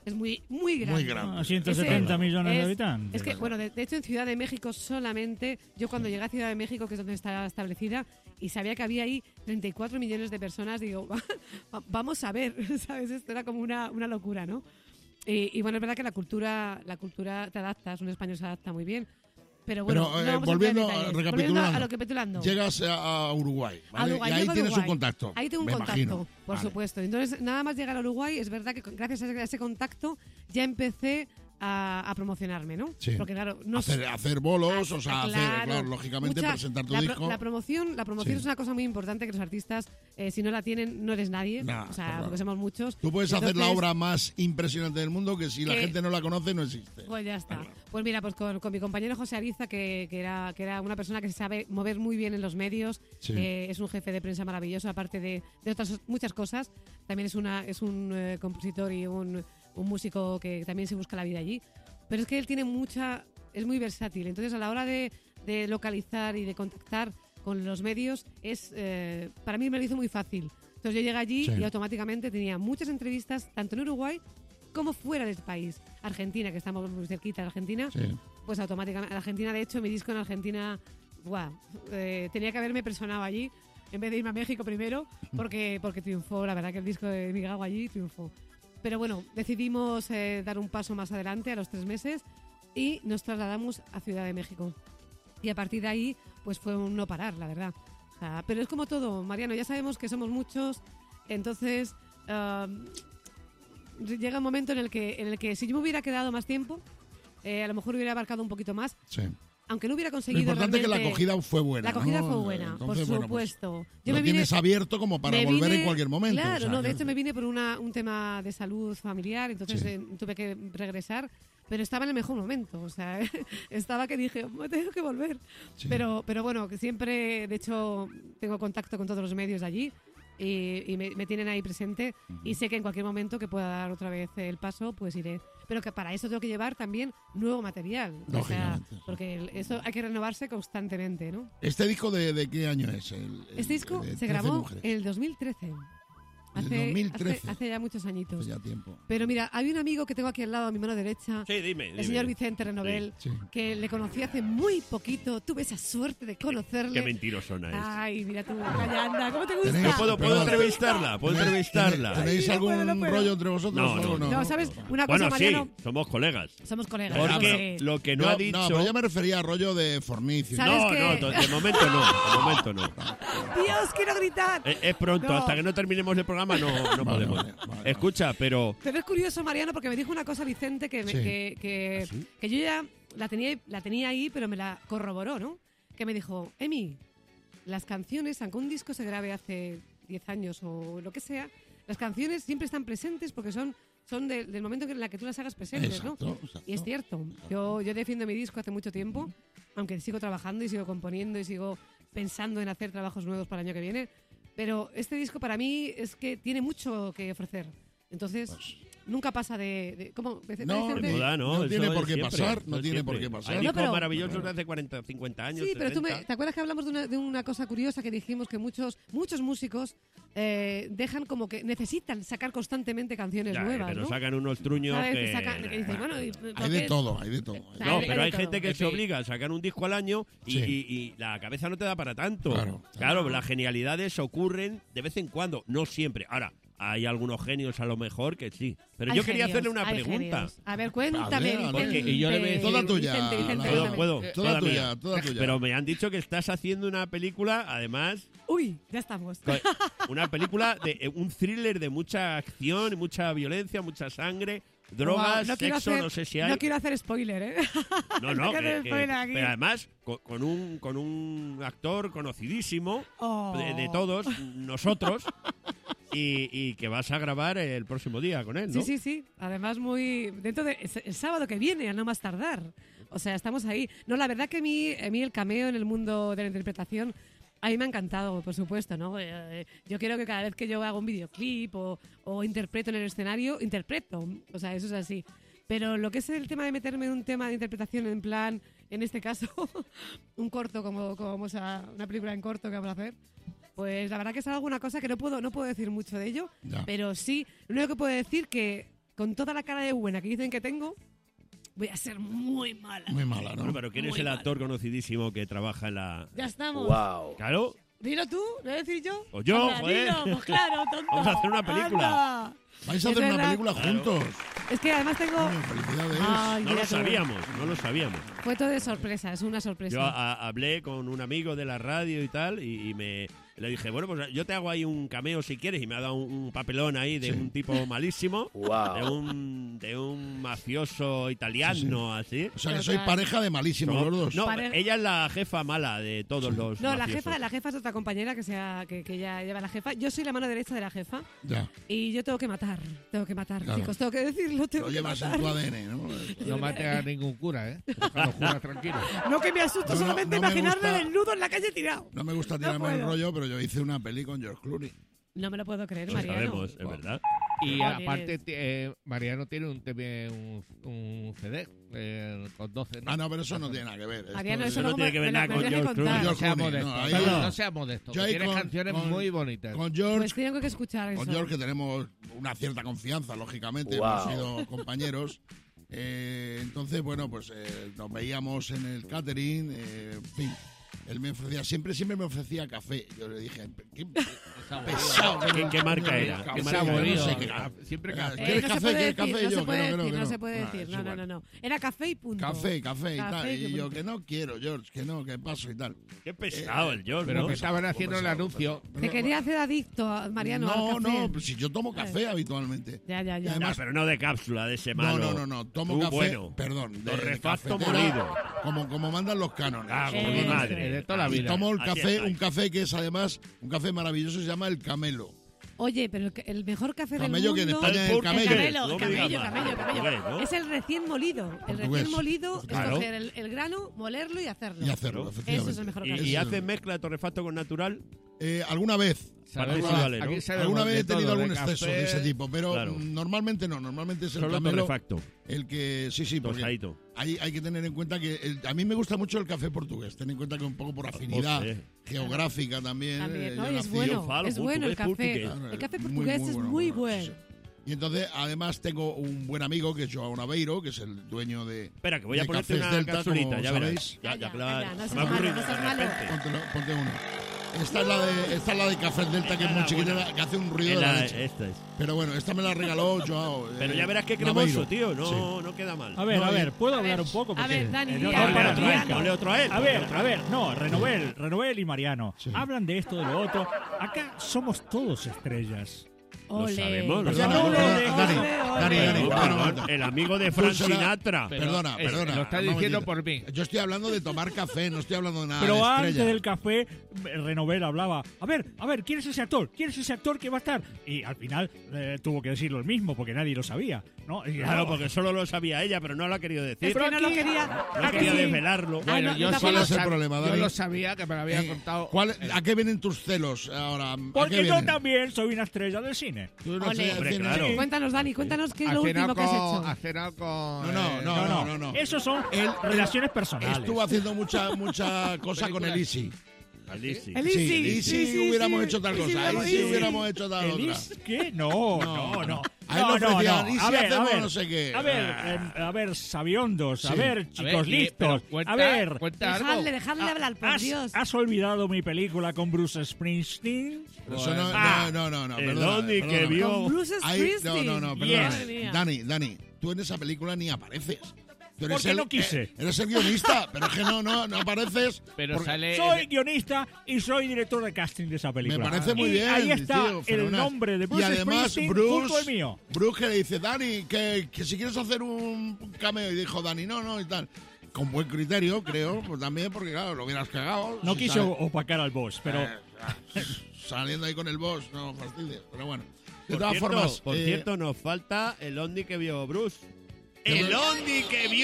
Es muy, muy grande. Muy grande. A 170 millones de habitantes. Es que, bueno, de hecho en Ciudad de México solamente, yo cuando llegué a Ciudad de México, que es donde está establecida, y sabía que había ahí 34 millones de personas, digo, vamos a ver, ¿sabes? Esto era como una locura, ¿no? Y bueno, es verdad que la cultura te adaptas, un español se adapta muy bien. Pero bueno, no vamos volviendo, a recapitulando. Llegas a Uruguay, ¿vale? A Uruguay, y ahí tienes Uruguay. un contacto. Ahí tengo un me contacto, imagino. por Vale. supuesto. Entonces, nada más llegar a Uruguay, es verdad que gracias a ese contacto ya empecé a promocionarme, ¿no? Sí. Porque claro, hacer bolos, o sea, claro, lógicamente presentar tu disco. La promoción Sí. es una cosa muy importante que los artistas, si no la tienen, no eres nadie. Nah, o sea, claro. porque somos muchos. Tú puedes hacer la Entonces, obra más impresionante del mundo que si la que- gente no la conoce no existe. Pues ya está. Pues mira, pues con mi compañero José Ariza, que era una persona que se sabe mover muy bien en los medios, Sí. es un jefe de prensa maravilloso, aparte de otras muchas cosas. También es un compositor y un músico que también se busca la vida allí. Pero es que él es muy versátil. Entonces, a la hora de localizar y de contactar con los medios, para mí me lo hizo muy fácil. Entonces yo llegué allí Sí. y automáticamente tenía muchas entrevistas, tanto en Uruguay como fuera del país. Argentina, que estamos muy cerquita de Argentina, Sí. pues automáticamente. Argentina, de hecho, mi disco en Argentina, tenía que haberme personado allí en vez de irme a México primero, porque triunfó. La verdad que el disco de Mi Gago allí triunfó. Pero bueno, decidimos dar un paso más adelante a los 3 meses y nos trasladamos a Ciudad de México. Y a partir de ahí, pues fue un no parar, la verdad. O sea, pero es como todo, Mariano, ya sabemos que somos muchos, entonces llega un momento en el que si yo me hubiera quedado más tiempo, a lo mejor hubiera abarcado un poquito más, Sí. aunque no hubiera Lo conseguido importante es que la realmente- acogida fue buena. La acogida ¿no? fue buena, Entonces, por bueno, pues, supuesto. lo tienes abierto como para me volver vine- en cualquier momento. Claro, o sea, no, de quiero hecho me decir. vine por un tema de salud familiar, entonces Sí. tuve que regresar, pero estaba en el mejor momento, o sea, estaba que dije, me tengo que volver. Sí. Pero bueno, que siempre, de hecho, tengo contacto con todos los medios de allí y me tienen ahí presente y sé que en cualquier momento que pueda dar otra vez el paso, pues iré. Pero que para eso tengo que llevar también nuevo material, o sea, Lógicamente. porque eso hay que renovarse constantemente, ¿no? ¿Este disco de qué año es? Este disco de se 13 grabó mujeres. en el 2013. En el 2013. Hace ya muchos añitos. Hace ya tiempo. Pero mira, hay un amigo que tengo aquí al lado, a mi mano derecha, Sí, dime. el señor Vicente Renovel, Sí. que le conocí hace muy poquito. Tuve esa suerte de conocerle. Qué mentirosona es. Ay, mira tú, calla, anda, ¿cómo te gusta? Tenéis- ¿Puedo Perdón. entrevistarla? ¿Puedo ¿Tenéis- entrevistarla? ¿Tenéis Ay, algún no puedo. rollo entre vosotros? No, o no. No, ¿sabes? Una cosa, Bueno, Mariano, sí, somos colegas. somos colegas. Porque Sí. lo que no Yo- ha dicho... No, pero yo me refería a rollo de fornicio. ¿Sabes No, qué? no, de momento no. De momento no. Dios, quiero gritar. Es pronto, No. hasta que no terminemos el programa no podemos. vale. Escucha, pero... Pero es curioso, Mariano, porque me dijo una cosa Vicente que Sí. que yo ya la tenía ahí, pero me la corroboró, ¿no? Que me dijo, Emi, las canciones, aunque un disco se grabe hace 10 años o lo que sea, las canciones siempre están presentes porque son del momento en el que tú las hagas presentes, ¿no? Exacto. Y es cierto. Yo defiendo mi disco hace mucho tiempo, aunque sigo trabajando y sigo componiendo y sigo pensando en hacer trabajos nuevos para el año que viene. Pero este disco para mí es que tiene mucho que ofrecer. Entonces, nunca pasa de ¿cómo? No, Vicente? no tiene eso por es qué siempre, pasar, eso no es tiene siempre. por qué pasar. Hay No, discos pero- maravillosos de hace 40, 50 años. Sí, pero 60. ¿te acuerdas que hablamos de una cosa curiosa que dijimos que muchos músicos dejan como que necesitan sacar constantemente canciones Ya, nuevas, pero ¿no? sacan unos truños ¿Sabes? que... Que dices, bueno, ¿y por Hay de qué? todo, hay de todo. No, Hay pero de hay todo. gente que En se fin. obliga a sacar un disco al año y, Sí. y la cabeza no te da para tanto. Claro. Las genialidades ocurren de vez en cuando, no siempre. Ahora, hay algunos genios a lo mejor que sí. Pero Hay yo quería genios, hacerle una hay pregunta. genios. A ver, cuéntame, Vale, Vicente. porque- y yo le voy a decir- Toda tuya, Vicente, Ana. cuéntame. Puedo, Toda toda tuya, mía. toda tuya. Pero me han dicho que estás haciendo una película, además, Uy, ya estamos. una película de un thriller de mucha acción, mucha violencia, mucha sangre, drogas, Wow, sexo, no sé si hay. No quiero hacer spoiler, ¿eh? No, no quiero hacer que- spoiler aquí. pero además con un actor conocidísimo Oh. de todos nosotros y que vas a grabar el próximo día con él, ¿no? Sí. Además, dentro de el sábado que viene, a no más tardar. O sea, estamos ahí. No, la verdad que a mí el cameo en el mundo de la interpretación a mí me ha encantado, por supuesto, ¿no? Yo quiero que cada vez que yo haga un videoclip o interpreto en el escenario, interpreto. O sea, eso es así. Pero lo que es el tema de meterme en un tema de interpretación en plan, en este caso, un corto como vamos a una película en corto que vamos a hacer, pues la verdad que es alguna cosa que no puedo decir mucho de ello, Ya. pero sí, lo único que puedo decir que con toda la cara de buena que dicen que tengo, voy a ser muy mala. Muy mala, ¿no? Bueno, pero ¿quién es el actor conocidísimo que trabaja en la...? Ya estamos. Wow. Claro. Dilo tú, ¿lo voy a decir yo? O yo, Anda, joder. dilo, pues claro, tonto. Vamos a hacer una película. Anda. Vais a Es hacer una verdad. película juntos. Es que además tengo... Coño, felicidades. Ay, No mira lo tú. sabíamos. Fue todo de sorpresa, es una sorpresa. Yo hablé con un amigo de la radio y tal, y le dije, bueno, pues yo te hago ahí un cameo si quieres, y me ha dado un papelón ahí de un tipo malísimo, Wow. de un mafioso italiano, así. O sea, que sois pareja de malísimos los dos. No, ella es la jefa mala de todos los No, mafiosos. la jefa es otra compañera que ya lleva la jefa. Yo soy la mano derecha de la jefa Ya. y yo tengo que matar, Claro. chicos, tengo que decirlo, tengo Lo que llevas matar. en tu ADN, ¿no? No mate a ningún cura, ¿eh? Déjalo, cura, tranquilo. No, que me asusto No, no, solamente no me imaginarme gusta. desnudo en la calle tirado. No me gusta No tirarme el puedo. rollo, pero yo hice una peli con George Clooney. No me lo puedo creer, Lo Mariano. sabemos, es verdad. Y Joder. aparte, Mariano tiene un CD con 12. Ah, no, pero eso no tiene nada que ver. Esto Mariano, es- eso no no tiene que ver nada con George contar. Clooney. No sea Clooney, modesto, no, ahí- no sea modesto. Yo Que ahí tiene con- canciones con- muy bonitas. Con George, Pues tengo que escuchar eso. con George, que tenemos una cierta confianza, lógicamente, Wow. hemos sido compañeros. Entonces, bueno, pues nos veíamos en el catering, en fin. Él me ofrecía, siempre me ofrecía café. Yo le dije, qué pesado. ¿Qué marca era? Café, ¿Qué no marca era? sé Saborío. qué. Siempre café. ¿Quieres no café? se puede ¿Quieres decir, café? no Yo, se puede que no, decir, que no no. se puede Ah, decir. es No, igual. no. Era café y punto. Café y tal. Café, Y qué yo, punto. que no quiero, George, que no, que paso y tal. Qué pesado el George, Pero ¿no? que estaban haciendo el anuncio. Te quería hacer adicto, Mariano, No, al café. no, pues si yo tomo café habitualmente. Ya. Y Ya, además, pero no de cápsula, de ese malo. no, tomo Tú, café, bueno. perdón, de Torrefacto cafetera, molido. como mandan los cánones. Ah, como mi Eso madre. de toda la Y vida. tomo el Así café, estáis. un café que es además un café maravilloso, se llama el Camelo. Oye, pero el mejor café Camello, que del en mundo... España es el camello. No me digas más. Portugués, ¿no? Es el recién molido. El Portugués. recién molido Claro. es coger el grano, molerlo y hacerlo. Y hacerlo, Claro. efectivamente. Eso es el mejor ¿Y, café. y haces mezcla de torrefacto con natural? Alguna vez. Sabemos- Aquí vale, ¿no? aquí sabemos Alguna vez de he tenido todo, de algún exceso café. de ese tipo, pero Claro. normalmente no. Normalmente es el Solo Camelo torrefacto. el que... Sí, porque Tostadito. hay que tener en cuenta que... a mí me gusta mucho el café portugués. Ten en cuenta que un poco por afinidad Hostia. geográfica también. También, yo ¿no? Y es nací- bueno, falo es bueno el portugués, café. portugués. El café Muy, portugués muy es bueno, muy sí. bueno. Y entonces, además, tengo un buen amigo que es Joao Naveiro, que es el dueño de... Espera, que voy a de ponerte Cafés una Delta, capsulita, como ya verás. sabéis. Ya, Venga, claro. no Se seas me ha malo, ocurrido no seas de malo. repente. Ponte uno. Esta es la de Cafés Delta, que es muy chiquitita, que hace un ruido de la leche. Esta es. Pero bueno, esta me la regaló Joao. Pero ya verás qué Naveiro. cremoso, tío. Sí. No queda mal. A ver, No, a ver, ¿puedo a hablar ver, un poco? a ver, Dani, no, di no, algo. para Ponle Mariano. ponle otro a él. A ver, no, Renovel y Mariano Sí. hablan de esto, de lo otro. Acá somos todos estrellas. Ole. sabemos, lo Perdona, sabemos. Dani, Ole. Dani, El amigo de Frank Tú será- Sinatra. Perdona. Lo está un diciendo momentito. por mí. Yo estoy hablando de tomar café, no estoy hablando de nada Pero de antes estrella. del café, Renovel hablaba, a ver, ¿quién es ese actor? ¿Quién es ese actor que va a estar? Y al final tuvo que decirlo el mismo, porque nadie lo sabía, ¿no? Y Claro, porque solo lo sabía ella, pero no lo ha querido decir. Es que no lo quería. No ¿A que quería sí? desvelarlo. Ah, Bueno, no, yo tampoco- sí lo es el sab- problema, yo Dani? lo sabía, que me lo había contado. ¿A qué vienen tus celos ahora? ¿A qué Porque yo vienen? también soy una estrella del cine. Tú no Ole. sé, Hombre, cine- claro. Cuéntanos, Dani, cuéntanos qué es Ha lo cenado último que has con- hecho. ha cenado con... No. Esos son Él- relaciones personales. Estuvo haciendo mucha cosa con el Easy. Alicia. El Sí, Easy, Easy sí, hubiéramos sí. hecho tal Easy cosa. hubiéramos- Easy Easy. hubiéramos hecho tal ¿El otra. is qué? No. A él le ofrecían, ¿y si A ver, hacemos a ver, no sé qué? A ver, sabiondos, a Sí. ver, chicos listos. Cuenta, A ver, cuenta algo. Dejadle hablar, por Dios. ¿has olvidado mi película con Bruce Springsteen? Pero eso no, no, el perdona, Only que perdóname. vio. Con Bruce Ahí- Springsteen. no, Yes. perdóname. Dani, tú en esa película ni apareces. Tú eres Porque no quise. Eres el guionista, pero es que no apareces. Pero porque- sale... Soy guionista y soy director de casting de esa Me película. parece muy Y bien. ahí está tío, el fenomenal. nombre de Bruce Y además, Springsteen Bruce, junto al mío. Bruce que le dice, Dani, que si quieres hacer un cameo. Y dijo, Dani, no, y tal. Con buen criterio, creo, pues también, porque claro, lo hubieras cagado. No Si quiso sale- opacar al boss, pero saliendo ahí con el boss, no fastidies. Pero bueno. De Por todas cierto, formas, por cierto, nos falta el Ondi que vio Bruce. El Ondi que vio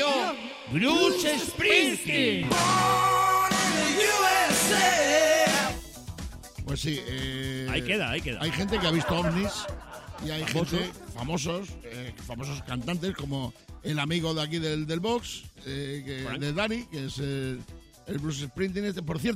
Bruce Springsteen. pues sí. Ahí queda. Hay gente que ha visto ovnis y hay gente, famosos cantantes, como el amigo de aquí del box, Frank. de Dani, que es el Bruce Springsteen. Por cierto,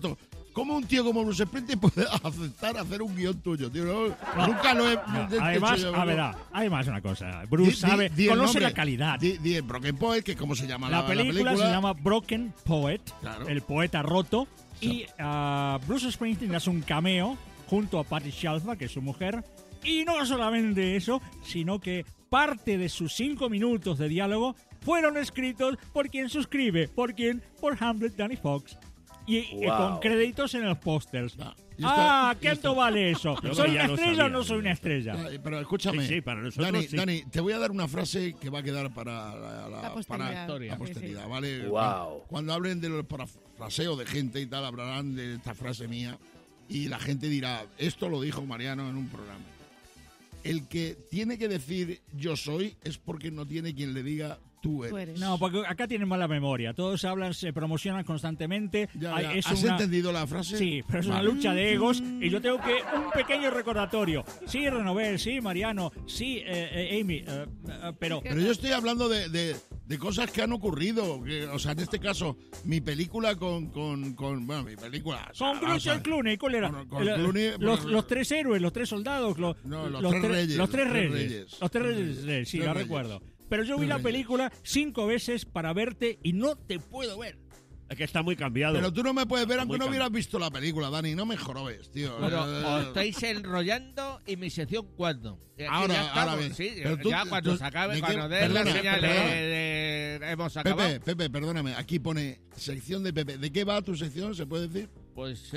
¿Cómo un tío como Bruce Springsteen puede aceptar hacer un guión tuyo, tío? Nunca lo he Además, hecho yo. además una cosa. Bruce sabe, conoce la calidad. Di el Broken Poet, que cómo se llama la película se llama Broken Poet, claro. El poeta roto. Y Bruce Springsteen hace un cameo junto a Patty Shalva, que es su mujer. Y no solamente eso, sino que parte de sus 5 minutos de diálogo fueron escritos por quien suscribe. ¿Por quién? Por Hamlet, Danny Fox. Y con créditos en los pósters. ¿Cuánto vale eso? ¿Soy una estrella o no soy una estrella? Pero escúchame, sí, para nosotros Dani, te voy a dar una frase que va a quedar para la posteridad, ¿vale? Wow. Cuando hablen del parafraseo de gente y tal, hablarán de esta frase mía y la gente dirá, esto lo dijo Mariano en un programa. El que tiene que decir yo soy es porque no tiene quien le diga tú eres. No, porque acá tienen mala memoria. Todos hablan, se promocionan constantemente. ¿Has entendido la frase? Sí, pero es una lucha de egos y yo tengo que un pequeño recordatorio. Sí, Renovel, sí, Mariano, sí, Amy, pero yo estoy hablando de cosas que han ocurrido. O sea, en este caso, mi película con mi película. Con George Clooney, ¿cuál era? Con Clooney, los 3 héroes, los 3 soldados. Los 3 reyes. Los 3 reyes. Los 3 reyes, sí, lo recuerdo. Pero yo vi la película 5 veces para verte y no te puedo ver. Es que está muy cambiado. Pero tú no me puedes ver aunque no hubieras visto la película, Dani. No me jorobes, tío. Bueno, os estáis enrollando y mi sección ¿cuándo? Ahora bien. Sí, ya cuando se acabe, cuando den la señal hemos acabado. Pepe, perdóname. Aquí pone sección de Pepe. ¿De qué va tu sección? ¿Se puede decir? Pues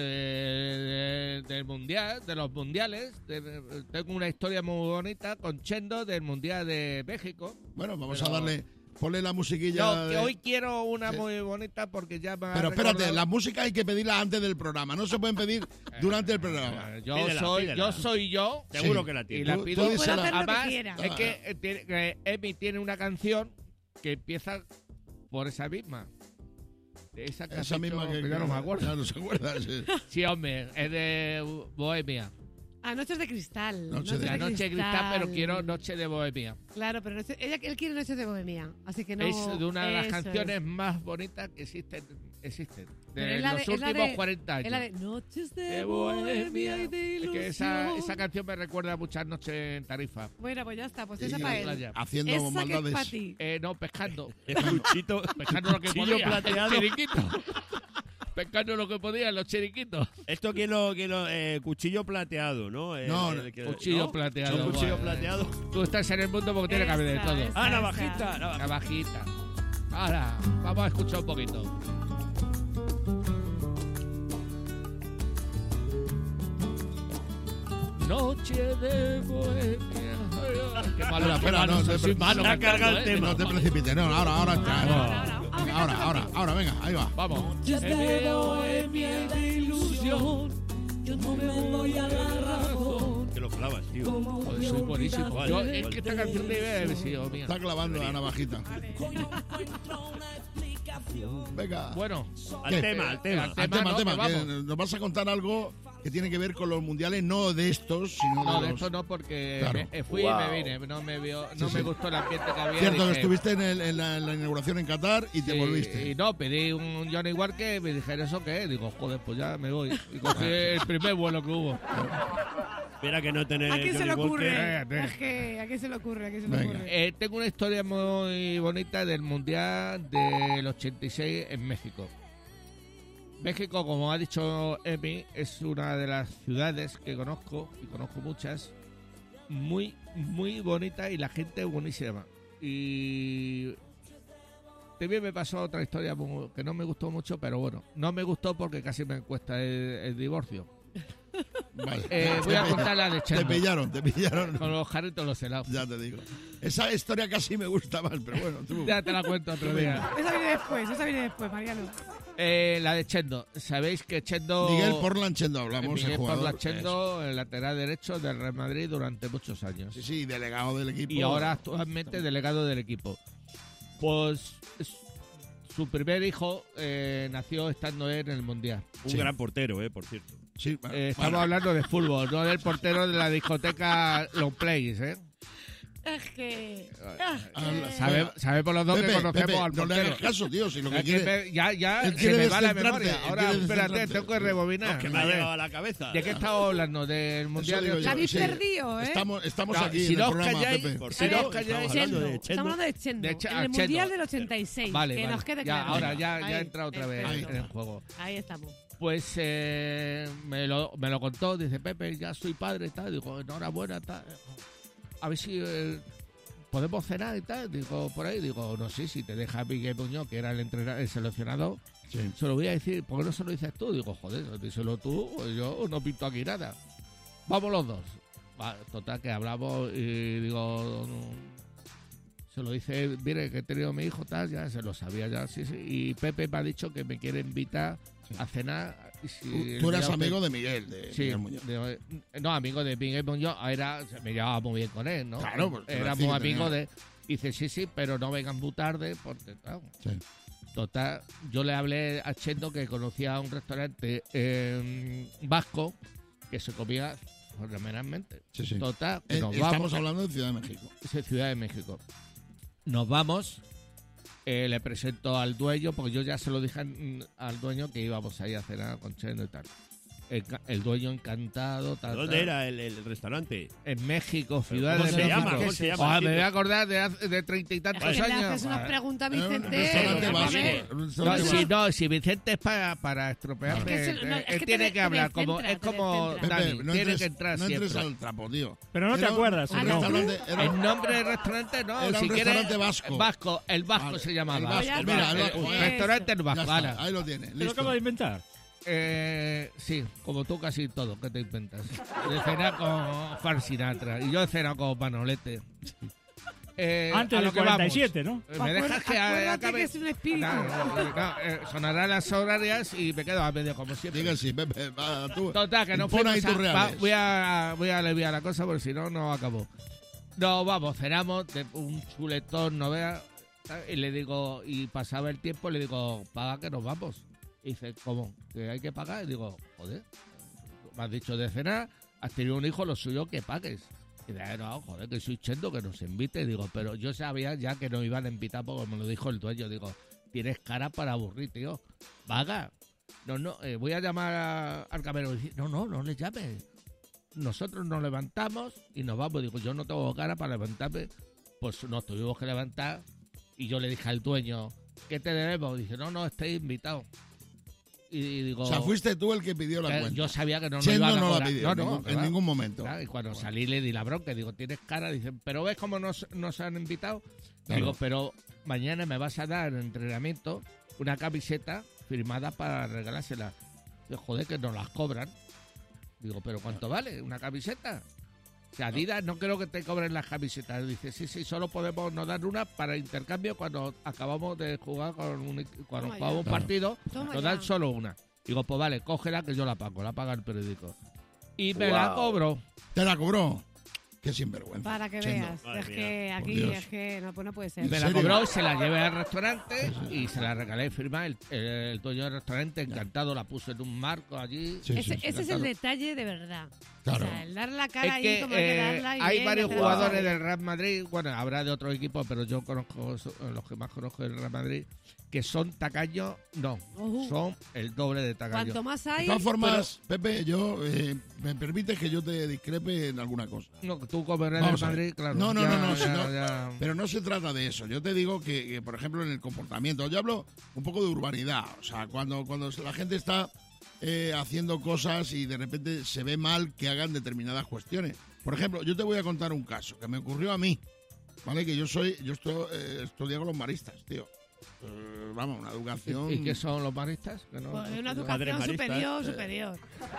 del mundial, de los mundiales. Tengo una historia muy bonita con Chendo del mundial de México. Bueno, vamos a darle. Ponle la musiquilla. No, que hoy quiero una muy bonita porque ya me ha Pero espérate, recordado... la música hay que pedirla antes del programa. No se pueden pedir durante el programa. Yo soy yo. Seguro que la tiene. Y la pido. Además, es que Emi tiene una canción que empieza por esa misma. Esa misma que ya no me acuerdo. Ya no se acuerda. Sí, hombre, es de Bohemia. Noches de Cristal. Noche de Cristal, pero quiero Noche de Bohemia. Claro, pero él quiere Noche de Bohemia, así que no... Es de una de las canciones más bonitas que existen de los últimos 40 años. Es la de Noches de Bohemia y de ilusión. Es que esa canción me recuerda a muchas noches en Tarifa. Bueno, pues ya está, pues esa para él. Haciendo esa maldades. Que es para ti. No, pescando. Pescando lo que podía. Plateado. Pescando lo que podía, los chiriquitos. Esto cuchillo plateado, ¿no? Cuchillo plateado. Cuchillo plateado. Tú estás en el mundo porque tiene que haber de todo. Navajita. Navajita. Ahora, vamos a escuchar un poquito. Noche de Bohemia. Qué malo, espera, no te precipites. No, ahora, venga, ahí va. Vamos. Noches de bohemia y de ilusión, yo no me voy a la razón. Que lo clavas, tío. Joder, soy buenísimo. Es que esta canción debe haber sido mía. Está clavando la navajita. Venga. Bueno, al tema. Que nos vas a contar algo que tiene que ver con los mundiales, no de estos, sino no, de de los... esto no, porque Claro. fui y me vine. No me gustó el ambiente que había. Cierto, que estuviste en la inauguración en Qatar y te volviste. Y no, pedí un Johnny Walker y me dijeron, ¿eso qué es? Digo, joder, pues ya me voy. Y cogí el primer vuelo que hubo. Espera que no tenés ¿A quién se le ocurre? Walker. Es que, ¿a quién se le ocurre? Tengo una historia muy bonita del Mundial del 86 en México. México, como ha dicho Emi, es una de las ciudades que conozco, y conozco muchas, muy, muy bonita y la gente buenísima. Y también me pasó otra historia que no me gustó mucho, pero bueno, no me gustó porque casi me cuesta el divorcio. Vale. Voy a contar la de Chendo. Te pillaron. Con los jarritos los helados. Ya te digo. Esa historia casi me gusta más, pero bueno, tú. Ya te la cuento otro día. Esa viene después, Mariano. La de Chendo. Sabéis que Chendo... Miguel Portland Chendo hablamos. Miguel Portland Chendo, el lateral derecho del Real Madrid durante muchos años. Sí, delegado del equipo. Y ahora actualmente delegado del equipo. Pues su primer hijo nació estando en el Mundial. Un gran portero, por cierto. Sí, estamos hablando de fútbol, no del portero de la discoteca Long Plays, Es que... Sabe por los dos Pepe, que conocemos Pepe, al no le portero. hagas caso, tío, si lo que Es que quiere... ya él se quiere me va la descentrarte, memoria. él Ahora, quiere espérate, descentrarte. tengo que rebobinar. Que me A ha ver, llegado a la cabeza. ¿de qué estamos hablando? ¿Del Mundial Eso de digo yo, La habéis sí. perdido, ¿eh? Estamos No, aquí si en no el os programa, calláis, Pepe. ¿Por si qué no no? os calláis... Estamos hablando Chendo. de Estamos hablando de Chendo. De Ch- en el Chendo. Mundial del 86. Vale, que vale. nos quede Ya, claro. ahora ya Ahí, entra otra vez perfecto. en el juego. Ahí estamos. Pues me lo contó, dice Pepe, ya soy padre y tal. Digo, enhorabuena, tal. A ver si podemos cenar y tal. Digo, por ahí. Digo, no sé, si te deja Miguel Muñoz, que era el seleccionador, Sí. se lo voy a decir. ¿Por qué no se lo dices tú? Digo, joder, díselo tú, yo no pinto aquí nada. Vamos los dos. Va, total, que hablamos y digo... Se lo dice, mire, que he tenido mi hijo, tal, ya se lo sabía ya, sí. Y Pepe me ha dicho que me quiere invitar a cenar. Y si Tú eras el día amigo que- de Miguel, de Sí, Miguel Muñoz. no, amigo de Miguel Muñoz, me llevaba muy bien con él, ¿no? Claro, pues, quiero éramos decir que amigos tenía- de... Dice, sí, pero no vengan muy tarde, porque, claro. Sí. Total, yo le hablé a Chendo que conocía un restaurante vasco que se comía fenomenalmente. Sí, sí. Total, que nos Estamos vamos. hablando de Ciudad de México. Es en Ciudad de México. Nos vamos, le presento al dueño, porque yo ya se lo dije al dueño que íbamos a ir a cenar con Chendo y tal. El dueño encantado. Tal, ¿Dónde tal. era el restaurante? En México, Ciudad ¿Cómo de se México. llama? ¿Cómo se llama? Me voy a acordar de 30 y Es tantos que le años. haces unas preguntas, Un Vicente. restaurante déjame. vasco. Un restaurante No, vasco. si Vicente es para estropearme, Es que se- no, es él que tiene te que hablar, descentra, como, es te como descentra. Dani, Pepe, no tiene entres, que entrar no entres siempre. al trapo, tío. Pero no te Era un- acuerdas, un ¿no? restaurante- era El un- nombre del restaurante no, Era si un quieres, restaurante vasco. El vasco Vale, se llamaba. el vasco, Ya mira, está, el vasco. eso. Restaurante el Ya vasco, está, ala. ahí lo tiene. Te lo Listo. acabo de inventar. Sí, como tú casi todo, ¿qué te inventas? De cenar con Frank Sinatra y yo he cenado con Manolete. Antes a lo del que vamos. 47, ¿no? ¿Me dejas que Acuérdate acabe? que es un espíritu. Sonarán las horarias y me quedo a medio como siempre. Diga sí, Pepe, va, tú. Total, que no Pon ahí fuimos tus a, reales. voy a aliviar la cosa porque si no, no acabó. No, vamos, cenamos de un chuletón, no veas. Y le digo, y pasaba el tiempo, le digo, paga que nos vamos. Y dice, ¿cómo? ¿Que hay que pagar? Y digo, joder, me has dicho de cenar, has tenido un hijo, lo suyo que pagues. Y dice, no, joder, que soy Chendo, que nos invite. Y digo, pero yo sabía ya que nos iban a invitar porque me lo dijo el dueño. Digo, tienes cara para aburrir, tío. Paga. No, voy a llamar al camarero. Y dice, no le llames. Nosotros nos levantamos y nos vamos. Digo, yo no tengo cara para levantarme. Pues nos tuvimos que levantar. Y yo le dije al dueño, ¿qué te debemos? Dice, no, estoy invitado. Y digo, O sea, fuiste tú el que pidió la que cuenta. yo sabía que no nos Chendo iban a no la cobrar. pidió No, en va. ningún momento. Claro, y cuando salí le di la bronca. Digo, ¿tienes cara? Dicen, ¿pero ves cómo nos han invitado? Claro. Digo, pero mañana me vas a dar en entrenamiento una camiseta firmada para regalársela. Digo, joder, que nos las cobran. Digo, ¿pero cuánto vale una camiseta? O sea, Adidas no creo que te cobren las camisetas. Dice, sí, solo podemos nos dar una para intercambio cuando acabamos de jugar cuando Toma jugamos un ya. partido. Toma Nos ya. dan solo una. Digo, pues vale, cógela que yo la pago el periódico. Y me la cobro. ¿Te la cobró? Qué sinvergüenza. Para que Chendo. veas. Madre Es mía. que Por aquí, Dios. es que no, pues no puede ser. ¿En Me la serio? cobró y se la llevé al restaurante y se la regalé firmada. El dueño del restaurante encantado la puso en un marco allí. Sí, Ese es el encantado. detalle de verdad. Claro. O sea, el dar la Es cara ahí que como hay que darla y hay bien, varios hacer las jugadores cosas del Real Madrid, bueno, habrá de otros equipos, pero yo conozco los que más conozco del Real Madrid, que son tacaños, no, son el doble de bien. tacaños. Cuanto más De hay, todas formas, Pepe, yo me permites que yo te discrepe en alguna cosa. No, tú como eres del Vamos a ver. Madrid, claro. No, ya, si no. ya. Pero no se trata de eso. Yo te digo que, por ejemplo, en el comportamiento, yo hablo un poco de urbanidad. O sea, cuando la gente está haciendo cosas y de repente se ve mal que hagan determinadas cuestiones. Por ejemplo, yo te voy a contar un caso que me ocurrió a mí. ¿Vale? Que yo estudié con los maristas, tío. Vamos, una educación... ¿Y qué son los maristas? Que no- pues, una Padre educación marista, superior.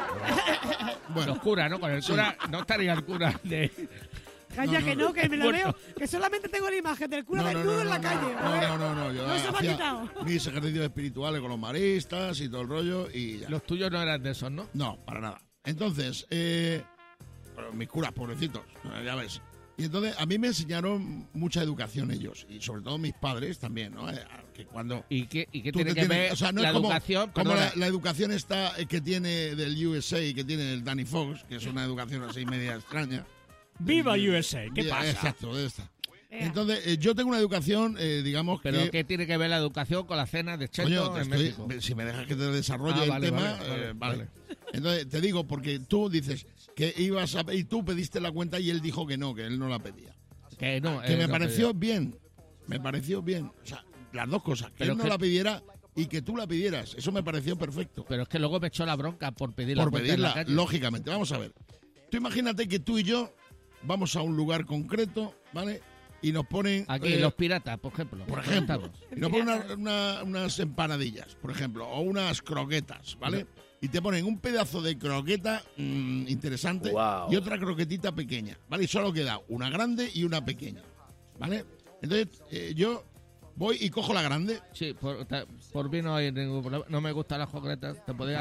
Bueno, Los curas, ¿no? Con el cura, no estaría el cura de... Calla No, que no. no, que me lo Bueno. veo. Que solamente tengo la imagen del cura desnudo en la calle. No, yo No se me ha hacía quitado. mis ejercicios espirituales con los maristas y todo el rollo y ya. Los tuyos no eran de esos, ¿no? No, para nada. Entonces, bueno, mis curas, pobrecitos, ya ves. Y entonces a mí me enseñaron mucha educación ellos, y sobre todo mis padres también, ¿no? Que cuando... ¿Y qué tú tiene te que tienes- ver o sea, no la es como, educación? como Perdona. la educación esta que tiene del USA y que tiene el Danny Fox, que es una educación así media extraña. ¡Viva USA! ¿Qué pasa? Exacto, está. Entonces, yo tengo una educación, digamos ¿Pero que... qué tiene que ver la educación con la cena de Cheto Coño, en México? si me dejas que te desarrolle el vale, tema, vale. Entonces, te digo, porque tú dices que ibas a... Y tú pediste la cuenta y él dijo que no, que él no la pedía. Que no, Que me no pareció pedía. bien. Me pareció bien. O sea, las dos cosas. Que Pero él no que- la pidiera y que tú la pidieras. Eso me pareció perfecto. Pero es que luego me echó la bronca por pedir la Por cuenta en la pedirla, calle. lógicamente. Vamos a ver. Tú imagínate que tú y yo vamos a un lugar concreto, ¿vale? Y nos ponen... Aquí, los piratas, por ejemplo. Por ejemplo, y nos ponen unas empanadillas, por ejemplo, o unas croquetas, ¿vale? Y te ponen un pedazo de croqueta interesante Wow. y otra croquetita pequeña, ¿vale? Y solo queda una grande y una pequeña, ¿vale? Entonces, yo voy y cojo la grande. Sí, por mí no hay ningún problema. No me gustan las croquetas. Te podría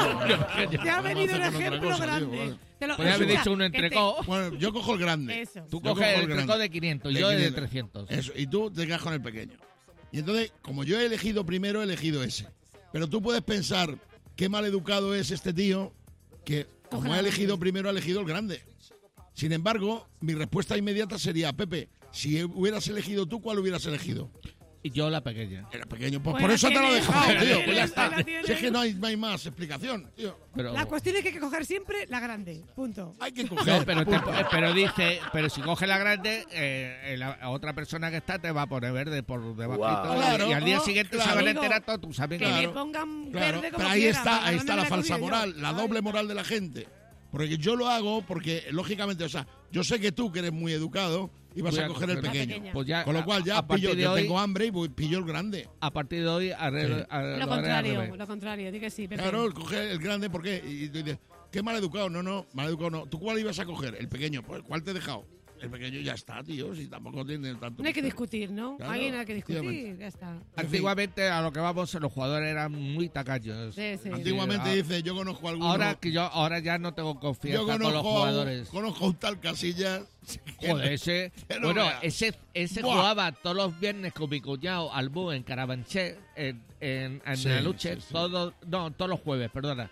Te ha venido un hacer otra ejemplo cosa, grande. tío, vale. Te lo- Podría haber escucha, dicho un que te- entrecó. Bueno, yo cojo el grande. Eso. Tú Yo coges cojo el entrecó grande. de 500 y De yo de 500. 300. Eso, y tú te quedas con el pequeño. Y entonces, como yo he elegido primero, he elegido ese. Pero tú puedes pensar qué mal educado es este tío que, como ha elegido primero, ha elegido el grande. Sin embargo, mi respuesta inmediata sería, Pepe, si hubieras elegido tú, ¿cuál hubieras elegido? Y yo la pequeña. Era pequeño. Pues Pues por la eso te lo he tiene, dejado, la tío. tiene, Pues ya está. la tiene. Si es que no hay más explicación, tío. Pero, La cuestión es que hay que coger siempre la grande. Punto. Hay que coger. no, pero, punto. pero dice, pero si coges la grande, la otra persona que está te va a poner verde por debajo. Wow. Claro, y al día siguiente claro. se van a Digo, enterar todos tus Que amigos. le pongan Claro, verde como pero ahí quiera, está para la me falsa he comido moral, yo. la doble moral de la gente. Porque yo lo hago porque, lógicamente, o sea, yo sé que tú, que eres muy educado, ibas Voy a a coger el coger- pequeño. pequeña. Pues ya, Con lo cual ya a partir pillo, de yo hoy, tengo hambre y pillo el grande. a partir de hoy, Lo lo haré al contrario, revés. lo contrario. Di que sí, Pepe. Claro, coge el grande, ¿por qué? Y tú dices, qué mal educado. No, mal educado no. ¿Tú cuál ibas a coger? El pequeño. Pues, ¿cuál te he dejado? El pequeño ya está, tío. Si tampoco tiene tanto... No hay que discutir, ¿no? Claro, Aquí no hay que discutir, efectivamente. ya está. Antiguamente, a lo que vamos, los jugadores eran muy tacaños. Sí, sí. Antiguamente Sí, dice, yo conozco a alguno... ahora ya no tengo yo confianza con los conozco jugadores. conozco a un tal Casillas... Joder, ese, que no bueno, veas. ese Buah. jugaba todos los viernes con mi cuñado Albú en Carabanchel, en Sí, Aluche, sí, sí. todos los jueves, perdona.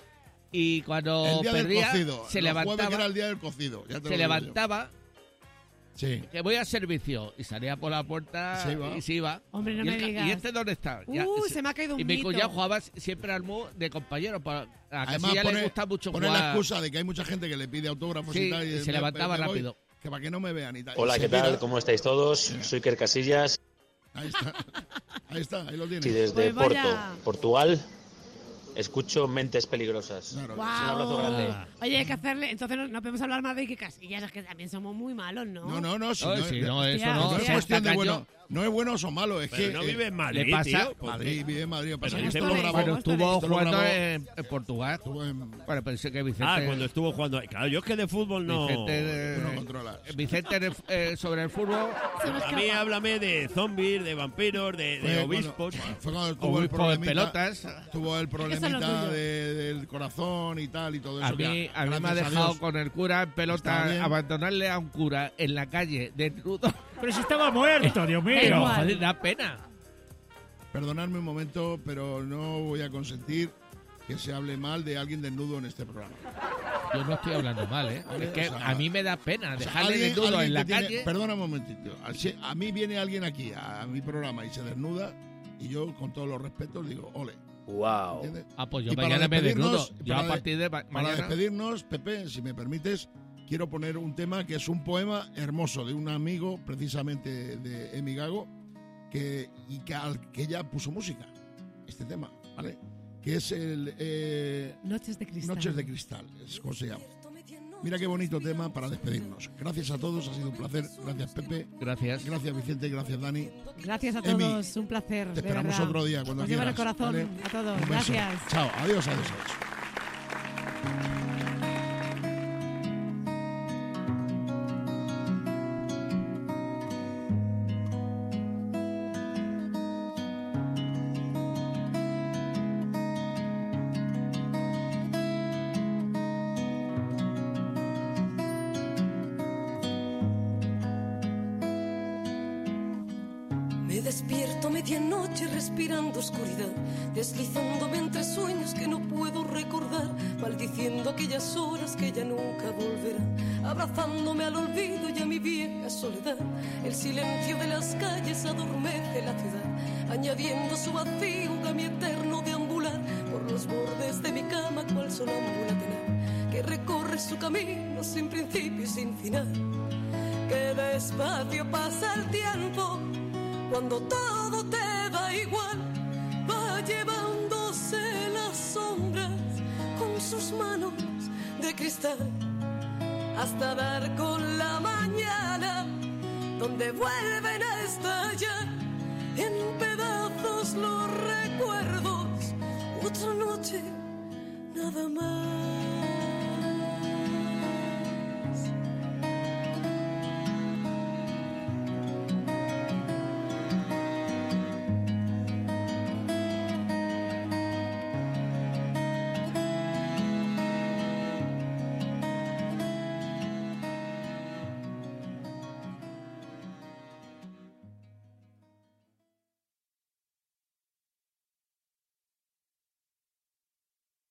Y cuando El día perdía, del cocido. se Los jueves que levantaba, era el día del cocido. Ya te lo se digo levantaba, yo. Sí. que voy a servicio, y salía por la puerta Se iba. y se iba. Hombre, no y, me digas. ¿Y este dónde está? Ya, Se me ha caído un y mi mito. cuñado jugaba siempre al MU de compañero. A Además, Casilla le pone, gusta mucho pone jugar. la excusa de que hay mucha gente que le pide autógrafos Sí, y tal. y dice, se levantaba me voy, rápido. que para que no me vean y tal. Hola, Y ¿qué se tal? tira. ¿Cómo estáis todos? Soy Iker Casillas Ahí está. Ahí lo tienes. y desde Pues vaya. Porto, Portugal, escucho Mentes Peligrosas. Claro. Un abrazo grande. Oye, hay que hacerle. Entonces no podemos hablar más de Iker Casillas, es que también somos muy malos, ¿no? No, si No, no, si es- no, eso Hostia, no. no es hostia. cuestión de Está bueno. cañón. No es buenos o malos, es Pero que no vive en Madrid, le pasa- tío. Pues, Madrid, vive en Madrid. Pasa Pero que esto esto lo le- grabó. Bueno, estuvo esto lo jugando grabó- en Portugal. estuvo en- Bueno, pensé que Vicente... cuando estuvo jugando. Claro, yo es que de fútbol no. Vicente, Tú no controlas. Vicente sobre el fútbol, A mí háblame de zombies, de vampiros, de Fue obispos. Fue cuando tuvo el obispo de problemita. pelotas. Tuvo el Eso es lo problemita tuyo. del corazón y tal y todo eso. A mí que me ha gracias a dejado Dios, con el cura en Está pelota, bien. abandonarle a un cura en la calle desnudo. Pero si estaba muerto, Dios mío. igual. Joder, da pena. Perdonadme un momento, pero no voy a consentir que se hable mal de alguien desnudo en este programa. Yo no estoy hablando mal, ¿eh? Vale, Es que o sea, a mí me da pena O sea, dejarle desnudo alguien en la que tiene- calle. Perdona un momentito. A mí viene alguien aquí a mi programa y se desnuda y yo, con todos los respetos, digo, ole. Wow. ¿Entiendes? Ah, pues Y yo para mañana me desnudo. despedirnos- Yo a para de- partir de Para mañana... despedirnos, Pepe, si me permites, quiero poner un tema que es un poema hermoso de un amigo, precisamente de Emi Gago, que ella puso música, este tema, ¿vale? Que es el Noches de cristal. Noches de Cristal, es como se llama. Mira qué bonito tema para despedirnos. Gracias a todos, ha sido un placer. Gracias, Pepe. Gracias. Gracias, Vicente. Gracias, Dani. Gracias a Emi, todos, un placer. Te de esperamos verdad. otro día cuando Os llevo en quieras. el corazón ¿vale? a todos. Un beso. Gracias. Chao. Adiós, adiós, adiós. Me despierto a medianoche respirando oscuridad, deslizándome entre sueños que no puedo recordar, maldiciendo diciendo aquellas horas que ya nunca volverán, abrazándome al olvido y a mi vieja soledad. El silencio de las calles adormece la ciudad, añadiendo su vacío a mi eterno deambular por los bordes de mi cama, cual sonámbula tenaz que recorre su camino sin principio y sin final. Que despacio pasa el tiempo cuando todo te da igual, va llevándose las sombras con sus manos de cristal, hasta dar con la mañana, donde vuelven a estallar en pedazos los recuerdos. Otra noche, nada más.